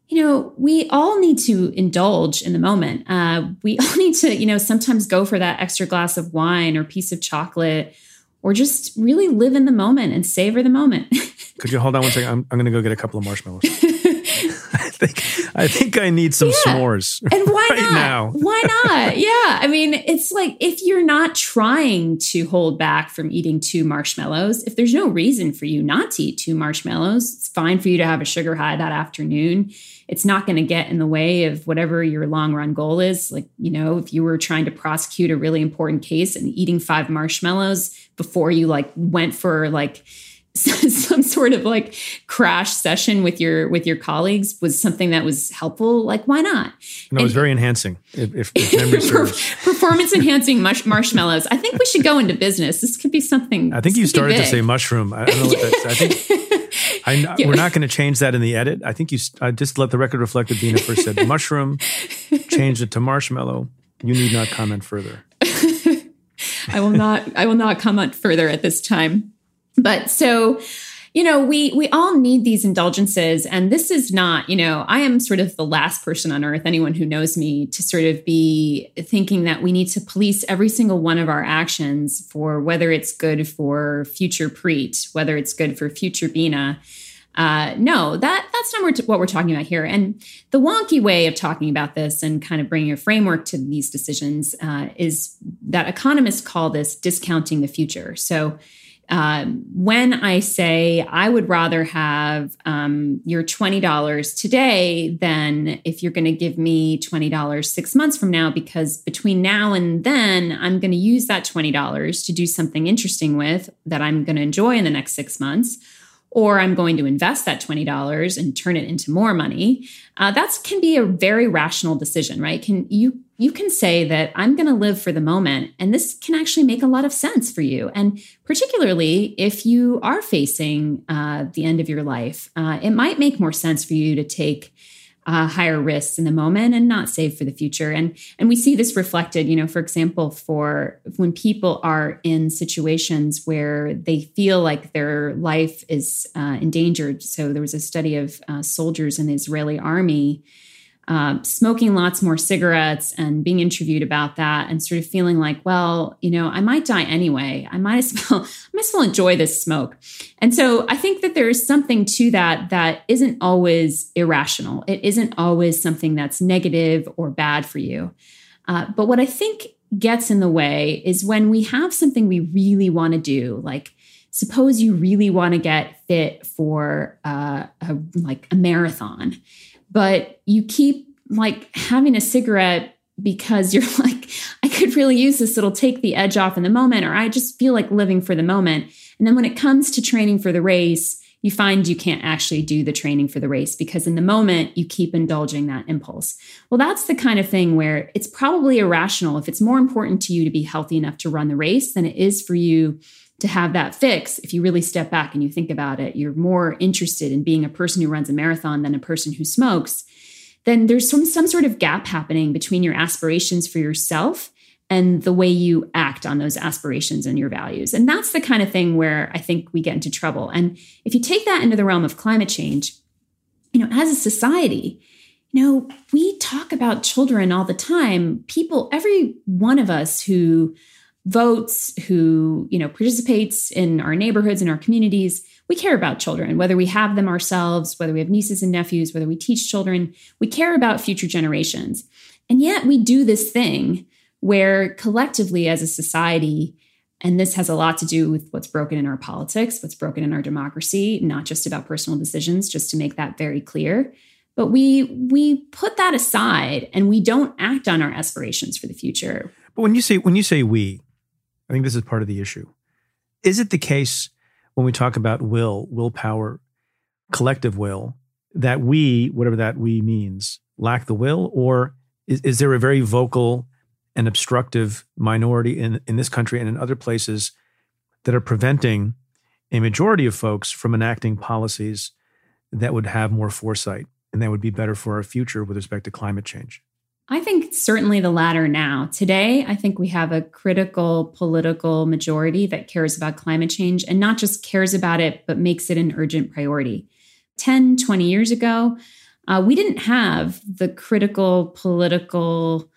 we all need to indulge in the moment. We all need to, sometimes go for that extra glass of wine or piece of chocolate, or just really live in the moment and savor the moment. Could you hold on one second? I'm going to go get a couple of marshmallows. I think I need some s'mores. And why right not? Now. Why not? Yeah. I mean, it's like, if you're not trying to hold back from eating 2 marshmallows, if there's no reason for you not to eat 2 marshmallows, it's fine for you to have a sugar high that afternoon. It's not going to get in the way of whatever your long run goal is. Like, if you were trying to prosecute a really important case and eating 5 marshmallows before you went for some sort of crash session with your colleagues was something that was helpful, why not? No, it was very enhancing. If memory serves. Performance enhancing marshmallows. I think we should go into business. This could be something. I think you started to say mushroom. I don't know what that's. I think we're not going to change that in the edit. I think you just let the record reflect that Dina first said mushroom, changed it to marshmallow. You need not comment further. I will not comment further at this time. But so, We all need these indulgences. And this is not, I am sort of the last person on earth, anyone who knows me, to sort of be thinking that we need to police every single one of our actions for whether it's good for future Preet, whether it's good for future Bina. No, that's not what we're talking about here. And the wonky way of talking about this and kind of bringing a framework to these decisions is that economists call this discounting the future. So when I say I would rather have your $20 today than if you're going to give me $20 6 months from now, because between now and then, I'm going to use that $20 to do something interesting with that I'm going to enjoy in the next 6 months, or I'm going to invest that $20 and turn it into more money. That can be a very rational decision, right? You can say that I'm going to live for the moment, and this can actually make a lot of sense for you. And particularly if you are facing the end of your life, it might make more sense for you to take higher risks in the moment and not save for the future. And we see this reflected, for example, for when people are in situations where they feel like their life is endangered. So there was a study of soldiers in the Israeli army smoking lots more cigarettes and being interviewed about that and sort of feeling like, well, I might die anyway. I might as well enjoy this smoke. And so I think that there's something to that isn't always irrational. It isn't always something that's negative or bad for you. But what I think gets in the way is when we have something we really want to do, like suppose you really want to get fit for a marathon, but you keep having a cigarette because you're like, I could really use this. It'll take the edge off in the moment, or I just feel like living for the moment. And then when it comes to training for the race, you find you can't actually do the training for the race because in the moment you keep indulging that impulse. Well, that's the kind of thing where it's probably irrational. If it's more important to you to be healthy enough to run the race than it is for you to have that fix, if you really step back and you think about it, you're more interested in being a person who runs a marathon than a person who smokes, then there's some sort of gap happening between your aspirations for yourself and the way you act on those aspirations and your values. And that's the kind of thing where I think we get into trouble. And if you take that into the realm of climate change, as a society, we talk about children all the time. People, every one of us who votes, who, participates in our neighborhoods and our communities, we care about children, whether we have them ourselves, whether we have nieces and nephews, whether we teach children, we care about future generations. And yet we do this thing where collectively as a society, and this has a lot to do with what's broken in our politics, what's broken in our democracy, not just about personal decisions, just to make that very clear. But we put that aside and we don't act on our aspirations for the future. But when you say we, I think this is part of the issue. Is it the case when we talk about willpower, collective will, that we, whatever that we means, lack the will? Or is there a very vocal and obstructive minority in this country and in other places that are preventing a majority of folks from enacting policies that would have more foresight and that would be better for our future with respect to climate change? I think certainly the latter now. Today, I think we have a critical political majority that cares about climate change and not just cares about it, but makes it an urgent priority. 10, 20 years ago, we didn't have the critical political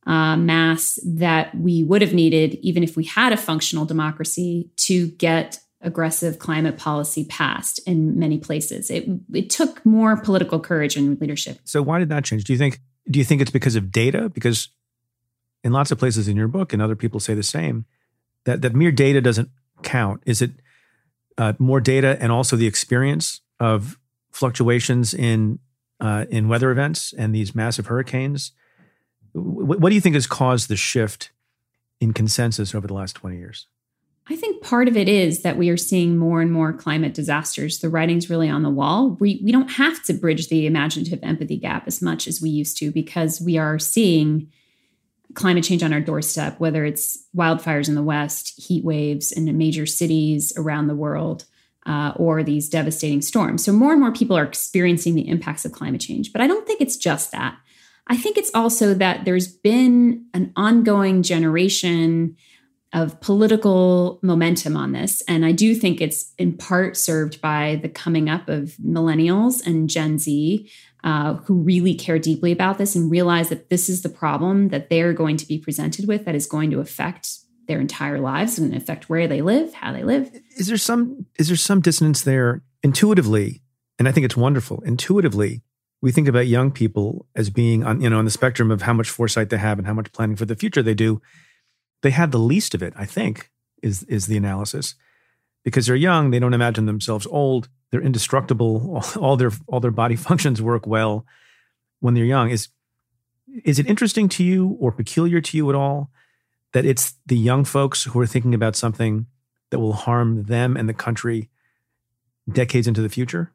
mass that we would have needed, even if we had a functional democracy, to get aggressive climate policy passed in many places. It took more political courage and leadership. So why did that change? Do you think it's because of data? Because in lots of places in your book, and other people say the same, that mere data doesn't count. Is it more data and also the experience of fluctuations in weather events and these massive hurricanes? What do you think has caused the shift in consensus over the last 20 years? I think part of it is that we are seeing more and more climate disasters. The writing's really on the wall. We don't have to bridge the imaginative empathy gap as much as we used to because we are seeing climate change on our doorstep, whether it's wildfires in the West, heat waves in major cities around the world, or these devastating storms. So more and more people are experiencing the impacts of climate change. But I don't think it's just that. I think it's also that there's been an ongoing generation of political momentum on this. And I do think it's in part served by the coming up of millennials and Gen Z who really care deeply about this and realize that this is the problem that they're going to be presented with that is going to affect their entire lives and affect where they live, how they live. Is there some dissonance there intuitively? And I think it's wonderful. Intuitively, we think about young people as being on the spectrum of how much foresight they have and how much planning for the future they do. They have the least of it, I think, is the analysis. Because they're young, they don't imagine themselves old. They're indestructible. All their body functions work well when they're young. Is it interesting to you or peculiar to you at all that it's the young folks who are thinking about something that will harm them and the country decades into the future?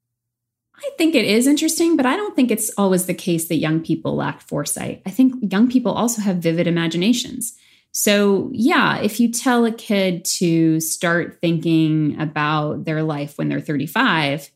I think it is interesting, but I don't think it's always the case that young people lack foresight. I think young people also have vivid imaginations. So yeah, if you tell a kid to start thinking about their life when they're 35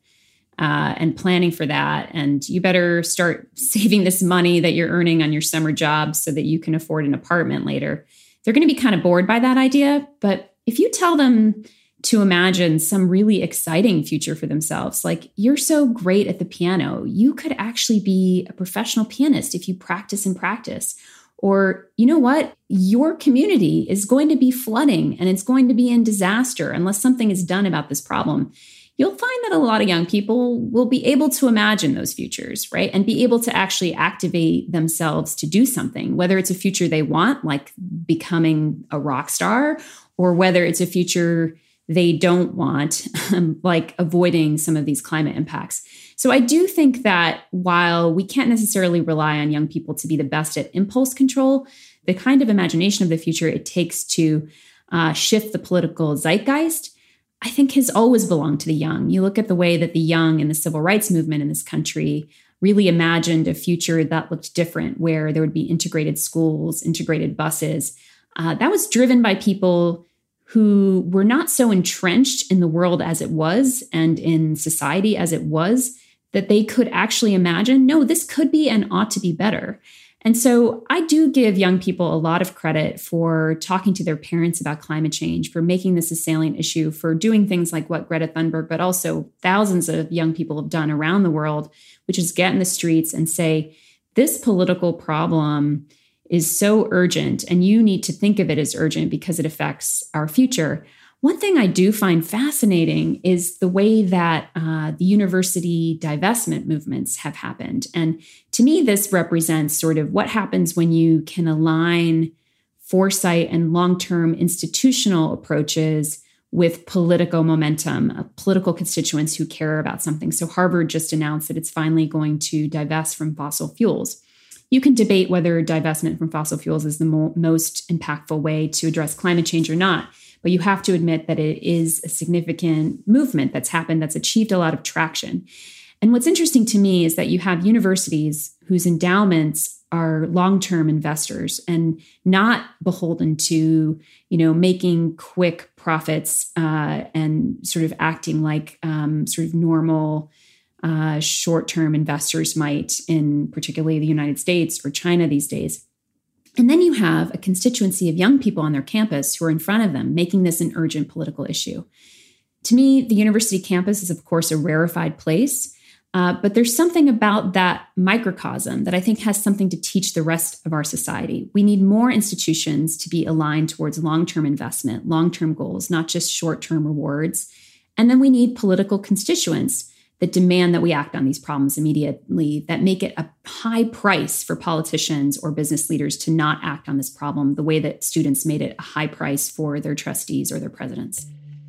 and planning for that, and you better start saving this money that you're earning on your summer job so that you can afford an apartment later, they're going to be kind of bored by that idea. But if you tell them to imagine some really exciting future for themselves, like you're so great at the piano, you could actually be a professional pianist if you practice and practice. Or, you know what? Your community is going to be flooding and it's going to be in disaster unless something is done about this problem. You'll find that a lot of young people will be able to imagine those futures, right? And be able to actually activate themselves to do something, whether it's a future they want, like becoming a rock star, or whether it's a future they don't want, like avoiding some of these climate impacts. So I do think that while we can't necessarily rely on young people to be the best at impulse control, the kind of imagination of the future it takes to shift the political zeitgeist, I think has always belonged to the young. You look at the way that the young in the civil rights movement in this country really imagined a future that looked different, where there would be integrated schools, integrated buses. That was driven by people who were not so entrenched in the world as it was and in society as it was, that they could actually imagine, no, this could be and ought to be better. And so I do give young people a lot of credit for talking to their parents about climate change, for making this a salient issue, for doing things like what Greta Thunberg, but also thousands of young people have done around the world, which is get in the streets and say, this political problem is so urgent and you need to think of it as urgent because it affects our future. One thing I do find fascinating is the way that the university divestment movements have happened. And to me, this represents sort of what happens when you can align foresight and long-term institutional approaches with political momentum, political constituents who care about something. So Harvard just announced that it's finally going to divest from fossil fuels. You can debate whether divestment from fossil fuels is the most impactful way to address climate change or not, but you have to admit that it is a significant movement that's happened, that's achieved a lot of traction. And what's interesting to me is that you have universities whose endowments are long-term investors and not beholden to, making quick profits and sort of acting like sort of normal short-term investors might in particularly the United States or China these days. And then you have a constituency of young people on their campus who are in front of them, making this an urgent political issue. To me, the university campus is, of course, a rarefied place, but there's something about that microcosm that I think has something to teach the rest of our society. We need more institutions to be aligned towards long-term investment, long-term goals, not just short-term rewards. And then we need political constituents that demand that we act on these problems immediately, that make it a high price for politicians or business leaders to not act on this problem the way that students made it a high price for their trustees or their presidents.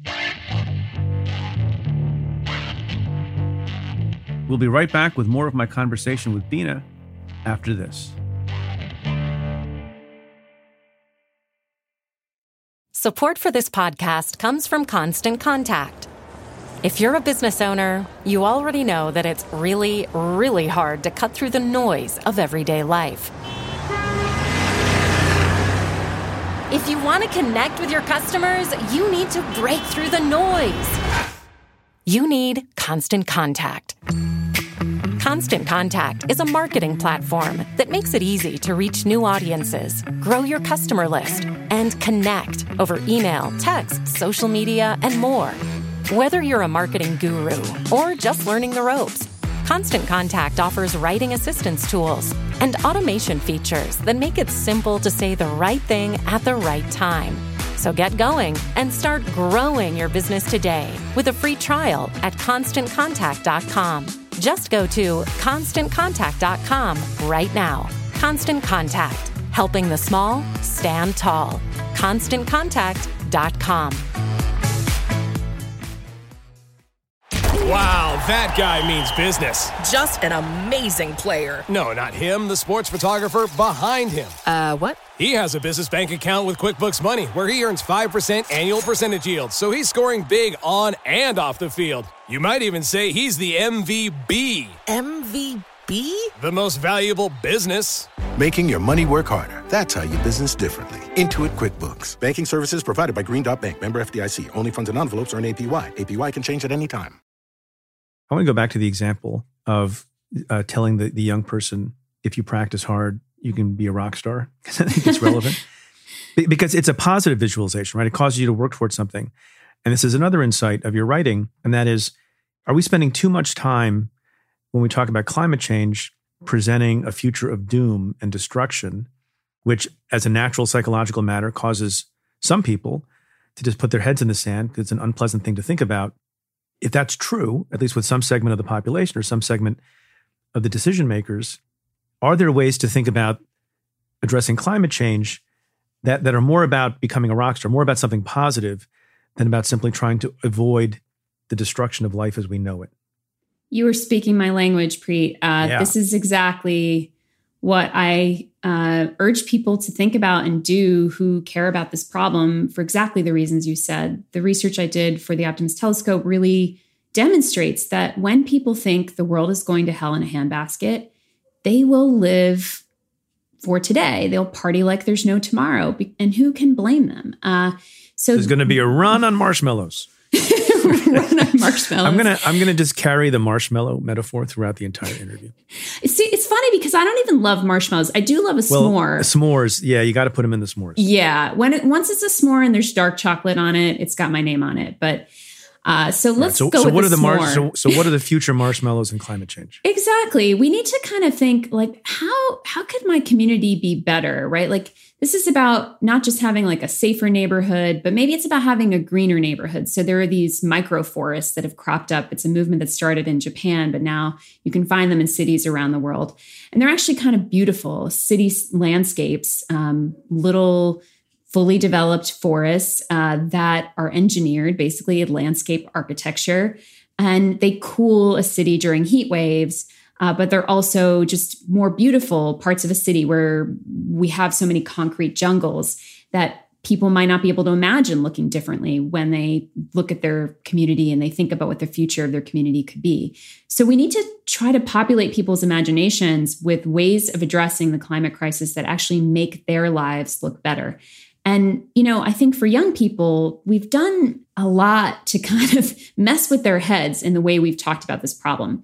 We'll be right back with more of my conversation with Bina after this. Support for this podcast comes from Constant Contact. If you're a business owner, you already know that it's really, really hard to cut through the noise of everyday life. If you want to connect with your customers, you need to break through the noise. You need Constant Contact. Constant Contact is a marketing platform that makes it easy to reach new audiences, grow your customer list, and connect over email, text, social media, and more. Whether you're a marketing guru or just learning the ropes, Constant Contact offers writing assistance tools and automation features that make it simple to say the right thing at the right time. So get going and start growing your business today with a free trial at ConstantContact.com. Just go to ConstantContact.com right now. Constant Contact, helping the small stand tall. ConstantContact.com. Wow, that guy means business. Just an amazing player. No, not him, the sports photographer behind him. What? He has a business bank account with QuickBooks Money where he earns 5% annual percentage yield, so he's scoring big on and off the field. You might even say he's the MVB. MVB? The most valuable business. Making your money work harder. That's how you business differently. Intuit QuickBooks. Banking services provided by Green Dot Bank. Member FDIC. Only funds and envelopes earn APY. APY can change at any time. I want to go back to the example of telling the young person, if you practice hard, you can be a rock star, because I think it's relevant. Because it's a positive visualization, right? It causes you to work towards something. And this is another insight of your writing, and that is, are we spending too much time when we talk about climate change presenting a future of doom and destruction, which as a natural psychological matter causes some people to just put their heads in the sand because it's an unpleasant thing to think about? If that's true, at least with some segment of the population or some segment of the decision makers, are there ways to think about addressing climate change that are more about becoming a rock star, more about something positive than about simply trying to avoid the destruction of life as we know it? You were speaking my language, Preet. This is exactly what I urge people to think about and do who care about this problem for exactly the reasons you said. The research I did for the Optimus Telescope really demonstrates that when people think the world is going to hell in a handbasket, they will live for today. They'll party like there's no tomorrow. And who can blame them? So there's going to be a run on marshmallows. Run on marshmallows. I'm gonna just carry the marshmallow metaphor throughout the entire interview. See, it's funny because I don't even love marshmallows. I do love a s'more. S'mores, yeah, you got to put them in the s'mores. Yeah, once it's a s'more and there's dark chocolate on it, it's got my name on it. But so let's go with the s'more. So what are the future marshmallows in climate change? Exactly. We need to kind of think like, how could my community be better, right? Like, this is about not just having like a safer neighborhood, but maybe it's about having a greener neighborhood. So there are these microforests that have cropped up. It's a movement that started in Japan, but now you can find them in cities around the world. And they're actually kind of beautiful city landscapes, little fully developed forests that are engineered, basically landscape architecture. And they cool a city during heat waves. But they're also just more beautiful parts of a city where we have so many concrete jungles that people might not be able to imagine looking differently when they look at their community and they think about what the future of their community could be. So we need to try to populate people's imaginations with ways of addressing the climate crisis that actually make their lives look better. And, I think for young people, we've done a lot to kind of mess with their heads in the way we've talked about this problem.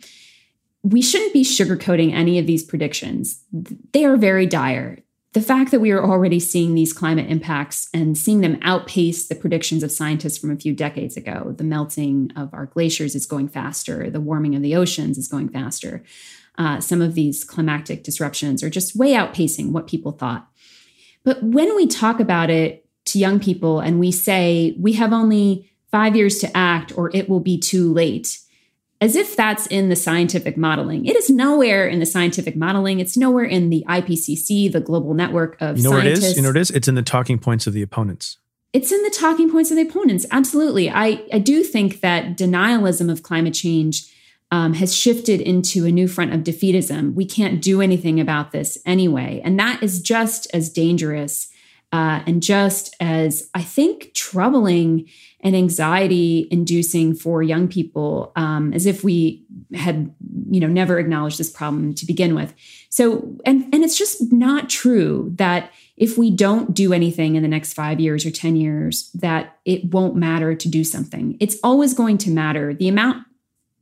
We shouldn't be sugarcoating any of these predictions. They are very dire. The fact that we are already seeing these climate impacts and seeing them outpace the predictions of scientists from a few decades ago, the melting of our glaciers is going faster, the warming of the oceans is going faster. Some of these climatic disruptions are just way outpacing what people thought. But when we talk about it to young people and we say, we have only 5 years to act or it will be too late, as if that's in the scientific modeling. It is nowhere in the scientific modeling. It's nowhere in the IPCC, the global network of scientists. You know what it is? It's in the talking points of the opponents. It's in the talking points of the opponents. Absolutely. I do think that denialism of climate change has shifted into a new front of defeatism. We can't do anything about this anyway. And that is just as dangerous and just as, I think, troubling and anxiety-inducing for young people, as if we had, never acknowledged this problem to begin with. So, and it's just not true that if we don't do anything in the next 5 years or 10 years, that it won't matter to do something. It's always going to matter. The amount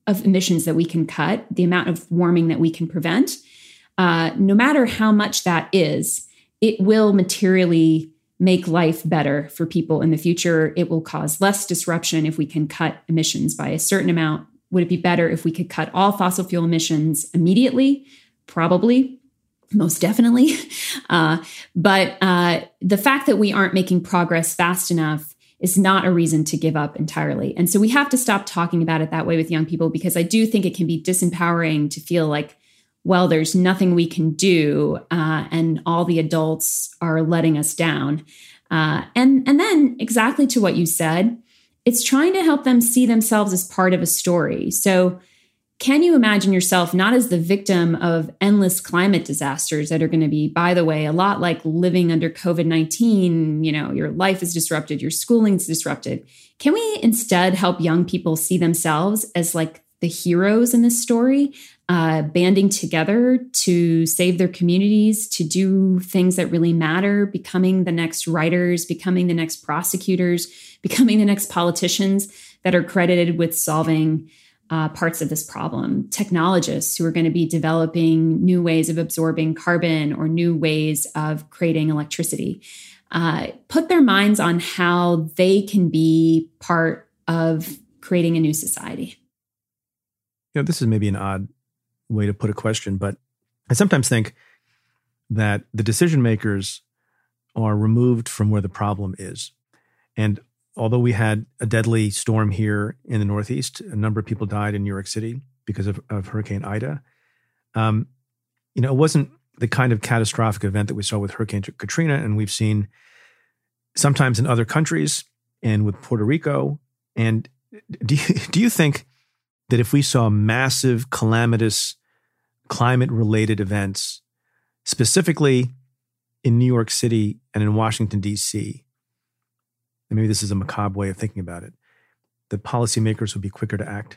of emissions that we can cut, the amount of warming that we can prevent, no matter how much that is, it will materially make life better for people in the future. It will cause less disruption if we can cut emissions by a certain amount. Would it be better if we could cut all fossil fuel emissions immediately? Probably, most definitely. But the fact that we aren't making progress fast enough is not a reason to give up entirely. And so we have to stop talking about it that way with young people, because I do think it can be disempowering to feel like, well, there's nothing we can do, and all the adults are letting us down. And then exactly to what you said, it's trying to help them see themselves as part of a story. So can you imagine yourself not as the victim of endless climate disasters that are going to be, by the way, a lot like living under COVID-19, your life is disrupted, your schooling's disrupted. Can we instead help young people see themselves as like the heroes in this story, banding together to save their communities, to do things that really matter, becoming the next writers, becoming the next prosecutors, becoming the next politicians that are credited with solving parts of this problem, technologists who are going to be developing new ways of absorbing carbon or new ways of creating electricity, put their minds on how they can be part of creating a new society. This is maybe an odd way to put a question, but I sometimes think that the decision makers are removed from where the problem is. And although we had a deadly storm here in the Northeast, a number of people died in New York City because of Hurricane Ida. It wasn't the kind of catastrophic event that we saw with Hurricane Katrina, and we've seen sometimes in other countries and with Puerto Rico. And do you think that if we saw massive, calamitous, climate-related events, specifically in New York City and in Washington, D.C., and maybe this is a macabre way of thinking about it, that policymakers would be quicker to act?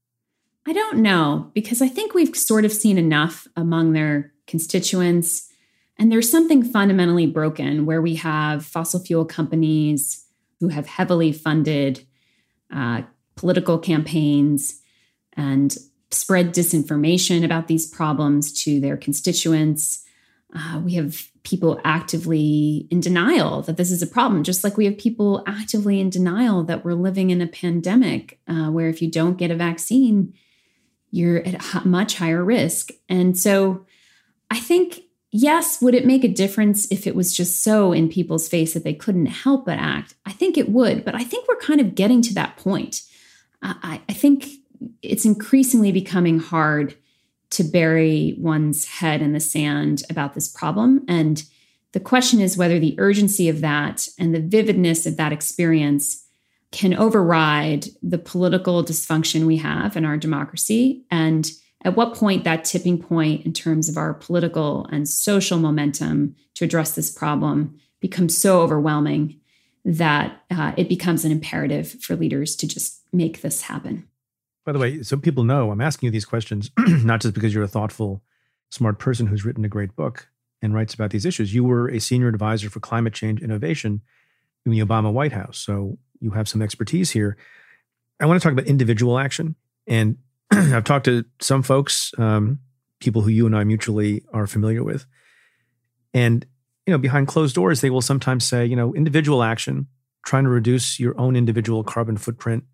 I don't know, because I think we've sort of seen enough among their constituents, and there's something fundamentally broken where we have fossil fuel companies who have heavily funded political campaigns and spread disinformation about these problems to their constituents. We have people actively in denial that this is a problem, just like we have people actively in denial that we're living in a pandemic where if you don't get a vaccine, you're at a much higher risk. And so I think, yes, would it make a difference if it was just so in people's face that they couldn't help but act? I think it would, but I think we're kind of getting to that point. I think it's increasingly becoming hard to bury one's head in the sand about this problem. And the question is whether the urgency of that and the vividness of that experience can override the political dysfunction we have in our democracy, and at what point that tipping point in terms of our political and social momentum to address this problem becomes so overwhelming that it becomes an imperative for leaders to just make this happen. By the way, so people know I'm asking you these questions not just because you're a thoughtful, smart person who's written a great book and writes about these issues. You were a senior advisor for climate change innovation in the Obama White House, so you have some expertise here. I want to talk about individual action. And I've talked to some folks, people who you and I mutually are familiar with. And, behind closed doors, they will sometimes say, individual action, trying to reduce your own individual carbon footprint,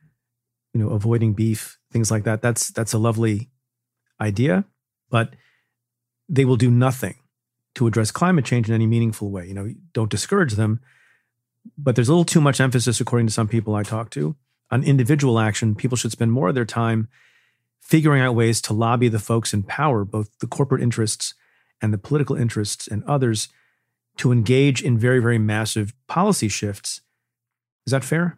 avoiding beef, things like that. That's a lovely idea, but they will do nothing to address climate change in any meaningful way. Don't discourage them, but there's a little too much emphasis, according to some people I talk to, on individual action. People should spend more of their time figuring out ways to lobby the folks in power, both the corporate interests and the political interests and others, to engage in very, very massive policy shifts. Is that fair?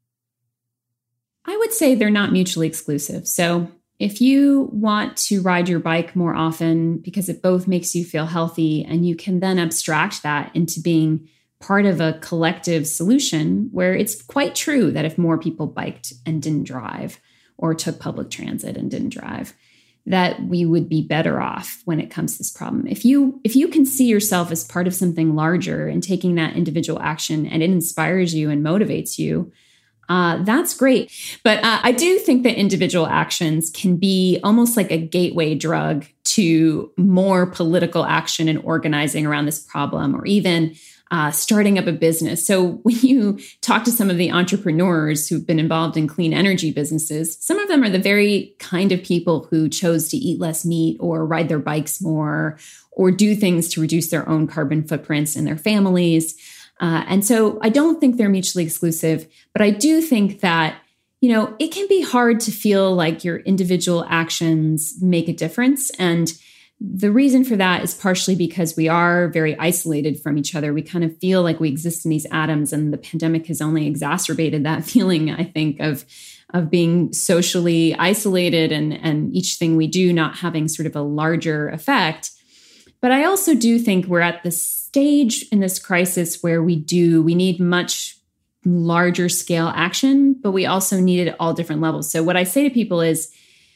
I would say they're not mutually exclusive. So if you want to ride your bike more often because it both makes you feel healthy, and you can then abstract that into being part of a collective solution where it's quite true that if more people biked and didn't drive or took public transit and didn't drive, that we would be better off when it comes to this problem. If you can see yourself as part of something larger and taking that individual action, and it inspires you and motivates you, That's great. But I do think that individual actions can be almost like a gateway drug to more political action and organizing around this problem, or even starting up a business. So when you talk to some of the entrepreneurs who've been involved in clean energy businesses, some of them are the very kind of people who chose to eat less meat or ride their bikes more or do things to reduce their own carbon footprints in their families. And so I don't think they're mutually exclusive, but I do think that, it can be hard to feel like your individual actions make a difference. And the reason for that is partially because we are very isolated from each other. We kind of feel like we exist in these atoms, and the pandemic has only exacerbated that feeling, I think, of being socially isolated and each thing we do not having sort of a larger effect. But I also do think we're at the stage in this crisis where we need much larger scale action, but we also need it at all different levels. So what I say to people is,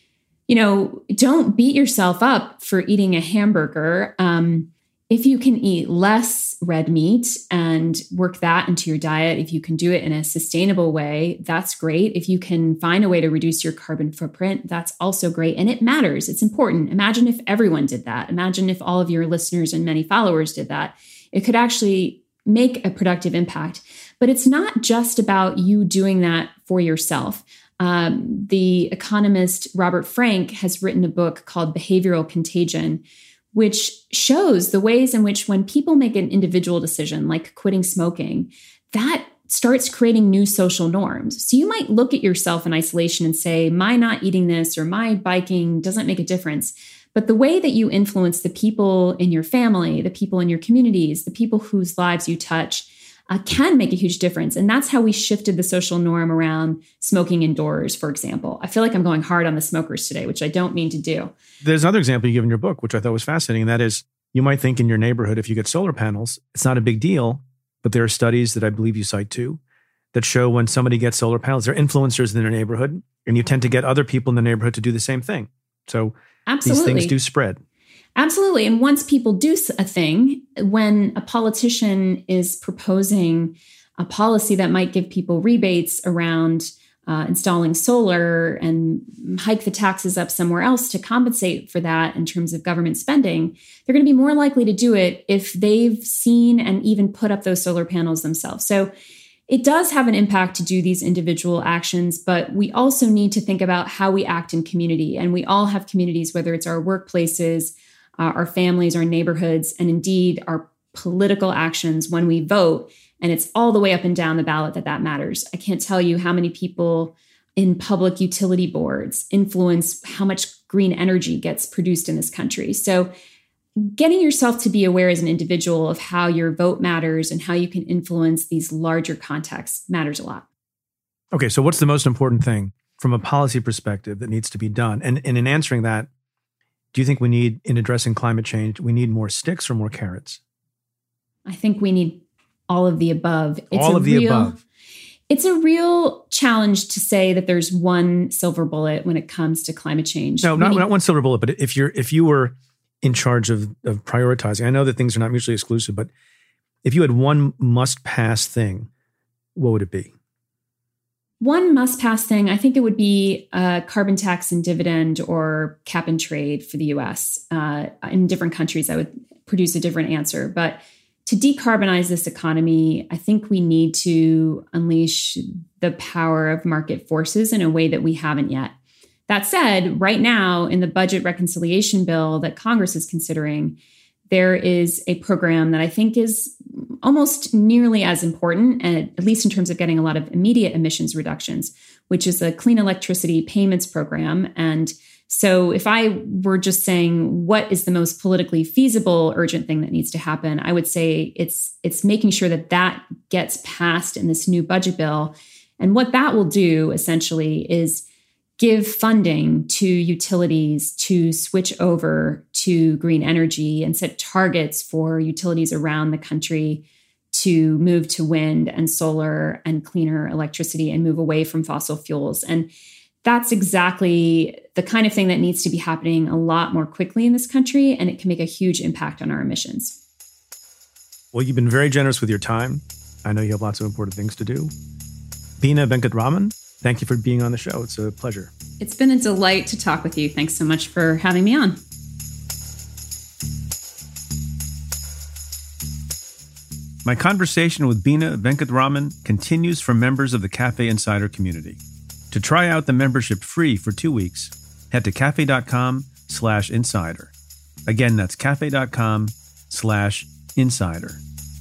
don't beat yourself up for eating a hamburger. If you can eat less red meat and work that into your diet, if you can do it in a sustainable way, that's great. If you can find a way to reduce your carbon footprint, that's also great. And it matters. It's important. Imagine if everyone did that. Imagine if all of your listeners and many followers did that. It could actually make a productive impact. But it's not just about you doing that for yourself. The economist Robert Frank has written a book called Behavioral Contagion, which shows the ways in which when people make an individual decision, like quitting smoking, that starts creating new social norms. So you might look at yourself in isolation and say, my not eating this or my biking doesn't make a difference. But the way that you influence the people in your family, the people in your communities, the people whose lives you touch, can make a huge difference. And that's how we shifted the social norm around smoking indoors, for example. I feel like I'm going hard on the smokers today, which I don't mean to do. There's another example you give in your book, which I thought was fascinating. And that is, you might think in your neighborhood, if you get solar panels, it's not a big deal. But there are studies that I believe you cite too, that show when somebody gets solar panels, they're influencers in their neighborhood, and you tend to get other people in the neighborhood to do the same thing. So Absolutely. These things do spread. Absolutely. And once people do a thing, when a politician is proposing a policy that might give people rebates around installing solar and hike the taxes up somewhere else to compensate for that in terms of government spending, they're going to be more likely to do it if they've seen and even put up those solar panels themselves. So it does have an impact to do these individual actions, but we also need to think about how we act in community. And we all have communities, whether it's our workplaces, our families, our neighborhoods, and indeed our political actions when we vote. And it's all the way up and down the ballot that matters. I can't tell you how many people in public utility boards influence how much green energy gets produced in this country. So getting yourself to be aware as an individual of how your vote matters and how you can influence these larger contexts matters a lot. Okay, so what's the most important thing from a policy perspective that needs to be done? And in answering that, do you think we need, in addressing climate change, we need more sticks or more carrots? I think we need all of the above. Above. It's a real challenge to say that there's one silver bullet when it comes to climate change. No, not one silver bullet, but if you were in charge of prioritizing, I know that things are not mutually exclusive, but if you had one must-pass thing, what would it be? One must-pass thing, I think it would be a carbon tax and dividend or cap and trade for the U.S. In different countries, I would produce a different answer. But to decarbonize this economy, I think we need to unleash the power of market forces in a way that we haven't yet. That said, right now, in the budget reconciliation bill that Congress is considering, there is a program that I think is almost nearly as important, and at least in terms of getting a lot of immediate emissions reductions, which is a clean electricity payments program. And so if I were just saying what is the most politically feasible urgent thing that needs to happen, I would say it's making sure that gets passed in this new budget bill. And what that will do essentially is give funding to utilities to switch over to green energy and set targets for utilities around the country to move to wind and solar and cleaner electricity and move away from fossil fuels. And that's exactly the kind of thing that needs to be happening a lot more quickly in this country, and it can make a huge impact on our emissions. Well, you've been very generous with your time. I know you have lots of important things to do. Beena Venkatraman, thank you for being on the show. It's a pleasure. It's been a delight to talk with you. Thanks so much for having me on. My conversation with Beena Venkatraman continues for members of the Cafe Insider community. To try out the membership free for 2 weeks, head to cafe.com/insider. Again, that's cafe.com/insider.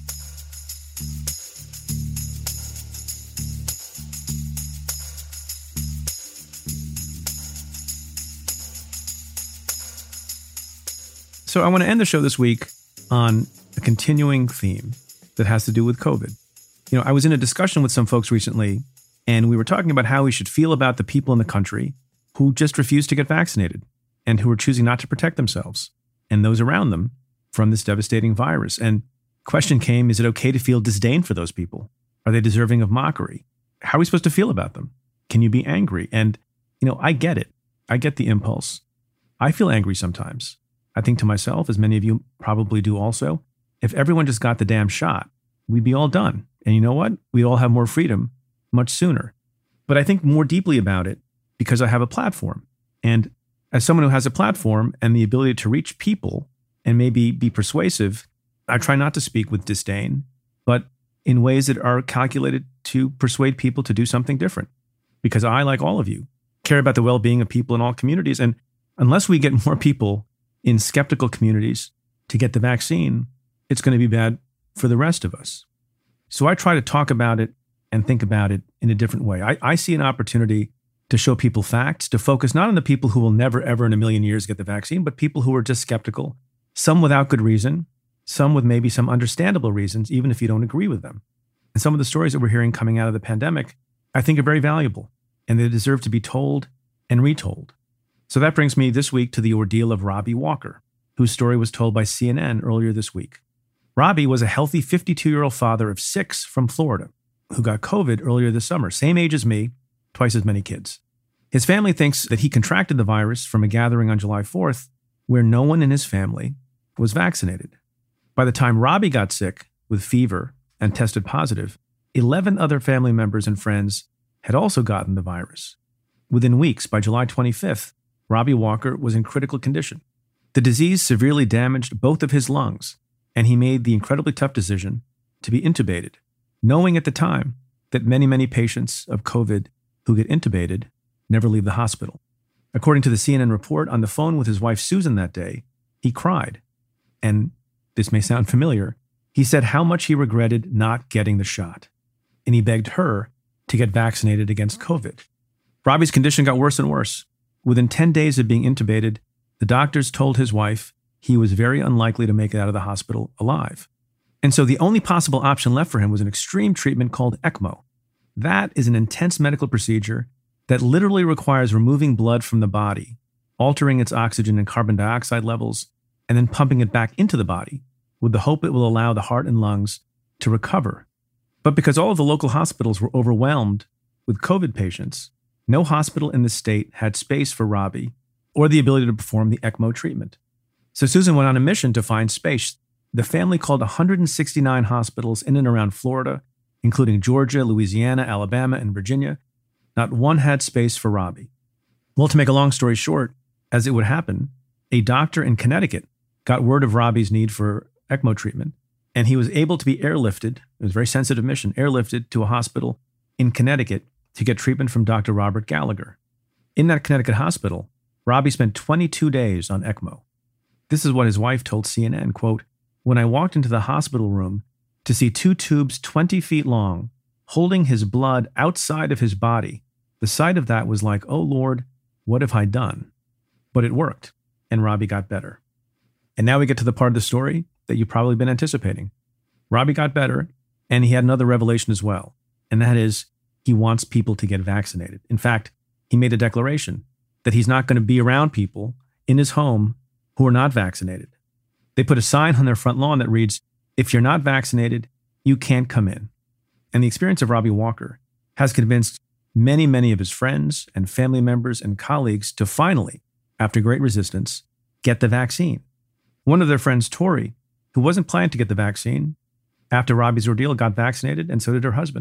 So I want to end the show this week on a continuing theme that has to do with COVID. You know, I was in a discussion with some folks recently, and we were talking about how we should feel about the people in the country who just refuse to get vaccinated and who are choosing not to protect themselves and those around them from this devastating virus. And the question came, is it okay to feel disdain for those people? Are they deserving of mockery? How are we supposed to feel about them? Can you be angry? And, you know, I get it. I get the impulse. I feel angry sometimes. I think to myself, as many of you probably do also, if everyone just got the damn shot, we'd be all done. And you know what? We'd all have more freedom much sooner. But I think more deeply about it because I have a platform. And as someone who has a platform and the ability to reach people and maybe be persuasive, I try not to speak with disdain, but in ways that are calculated to persuade people to do something different. Because I, like all of you, care about the well-being of people in all communities. And unless we get more people in skeptical communities to get the vaccine, it's going to be bad for the rest of us. So I try to talk about it and think about it in a different way. I see an opportunity to show people facts, to focus not on the people who will never, ever in a million years get the vaccine, but people who are just skeptical, some without good reason, some with maybe some understandable reasons, even if you don't agree with them. And some of the stories that we're hearing coming out of the pandemic, I think are very valuable, and they deserve to be told and retold. So that brings me this week to the ordeal of Robbie Walker, whose story was told by CNN earlier this week. Robbie was a healthy 52-year-old father of 6 from Florida who got COVID earlier this summer, same age as me, twice as many kids. His family thinks that he contracted the virus from a gathering on July 4th where no one in his family was vaccinated. By the time Robbie got sick with fever and tested positive, 11 other family members and friends had also gotten the virus. Within weeks, by July 25th, Robbie Walker was in critical condition. The disease severely damaged both of his lungs, and he made the incredibly tough decision to be intubated, knowing at the time that many patients of COVID who get intubated never leave the hospital. According to the CNN report, on the phone with his wife Susan that day, he cried. And this may sound familiar. He said how much he regretted not getting the shot. And he begged her to get vaccinated against COVID. Robbie's condition got worse and worse. Within 10 days of being intubated, the doctors told his wife he was very unlikely to make it out of the hospital alive. And so the only possible option left for him was an extreme treatment called ECMO. That is an intense medical procedure that literally requires removing blood from the body, altering its oxygen and carbon dioxide levels, and then pumping it back into the body with the hope it will allow the heart and lungs to recover. But because all of the local hospitals were overwhelmed with COVID patients, no hospital in the state had space for Robbie or the ability to perform the ECMO treatment. So Susan went on a mission to find space. The family called 169 hospitals in and around Florida, including Georgia, Louisiana, Alabama, and Virginia. Not one had space for Robbie. Well, to make a long story short, as it would happen, a doctor in Connecticut got word of Robbie's need for ECMO treatment, and he was able to be airlifted, it was a very sensitive mission, airlifted to a hospital in Connecticut to get treatment from Dr. Robert Gallagher. In that Connecticut hospital, Robbie spent 22 days on ECMO. This is what his wife told CNN, quote, "When I walked into the hospital room to see 2 tubes 20 feet long, holding his blood outside of his body, the sight of that was like, oh Lord, what have I done?" But it worked, and Robbie got better. And now we get to the part of the story that you've probably been anticipating. Robbie got better, and he had another revelation as well, and that is he wants people to get vaccinated. In fact, he made a declaration that he's not going to be around people in his home who are not vaccinated. They put a sign on their front lawn that reads, "If you're not vaccinated, you can't come in." And the experience of Robbie Walker has convinced many of his friends and family members and colleagues to finally, after great resistance, get the vaccine. One of their friends, Tori, who wasn't planning to get the vaccine, after Robbie's ordeal, got vaccinated, and so did her husband.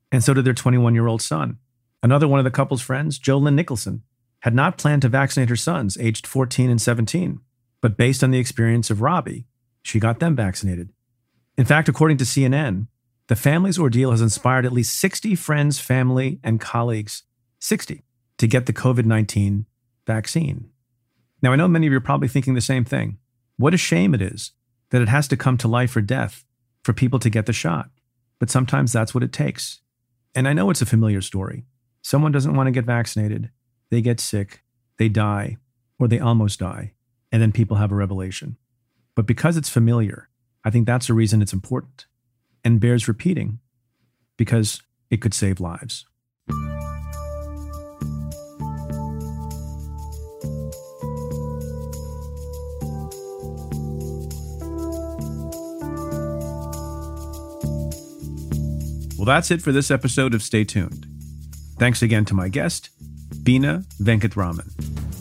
And so did their 21-year-old son. Another one of the couple's friends, JoLynn Nicholson, had not planned to vaccinate her sons, aged 14 and 17. But based on the experience of Robbie, she got them vaccinated. In fact, according to CNN, the family's ordeal has inspired at least 60 friends, family, and colleagues, 60, to get the COVID-19 vaccine. Now, I know many of you are probably thinking the same thing. What a shame it is that it has to come to life or death for people to get the shot. But sometimes that's what it takes. And I know it's a familiar story. Someone doesn't want to get vaccinated. They get sick, they die, or they almost die, and then people have a revelation. But because it's familiar, I think that's the reason it's important and bears repeating, because it could save lives. Well, that's it for this episode of Stay Tuned. Thanks again to my guest, Beena Venkatraman.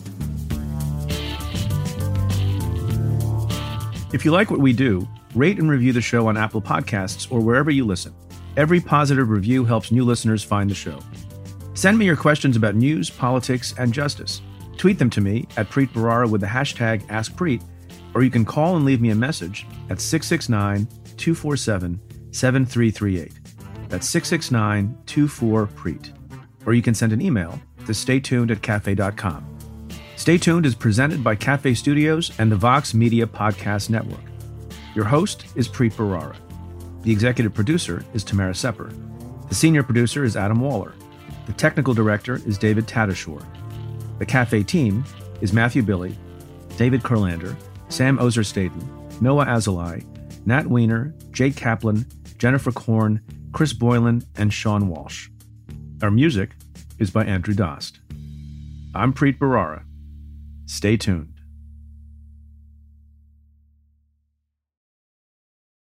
If you like what we do, rate and review the show on Apple Podcasts or wherever you listen. Every positive review helps new listeners find the show. Send me your questions about news, politics, and justice. Tweet them to me at Preet Bharara with the hashtag AskPreet, or you can call and leave me a message at 669-247-7338. That's 669-24-PREET. Or you can send an email to staytuned@cafe.com. Stay Tuned is presented by Cafe Studios and the Vox Media Podcast Network. Your host is Preet Bharara. The executive producer is Tamara Sepper. The senior producer is Adam Waller. The technical director is David Tadashore. The Cafe team is Matthew Billy, David Kurlander, Sam Ozer-Staten, Noah Azulai, Nat Weiner, Jake Kaplan, Jennifer Korn, Chris Boylan, and Sean Walsh. Our music is by Andrew Dost. I'm Preet Bharara. Stay tuned.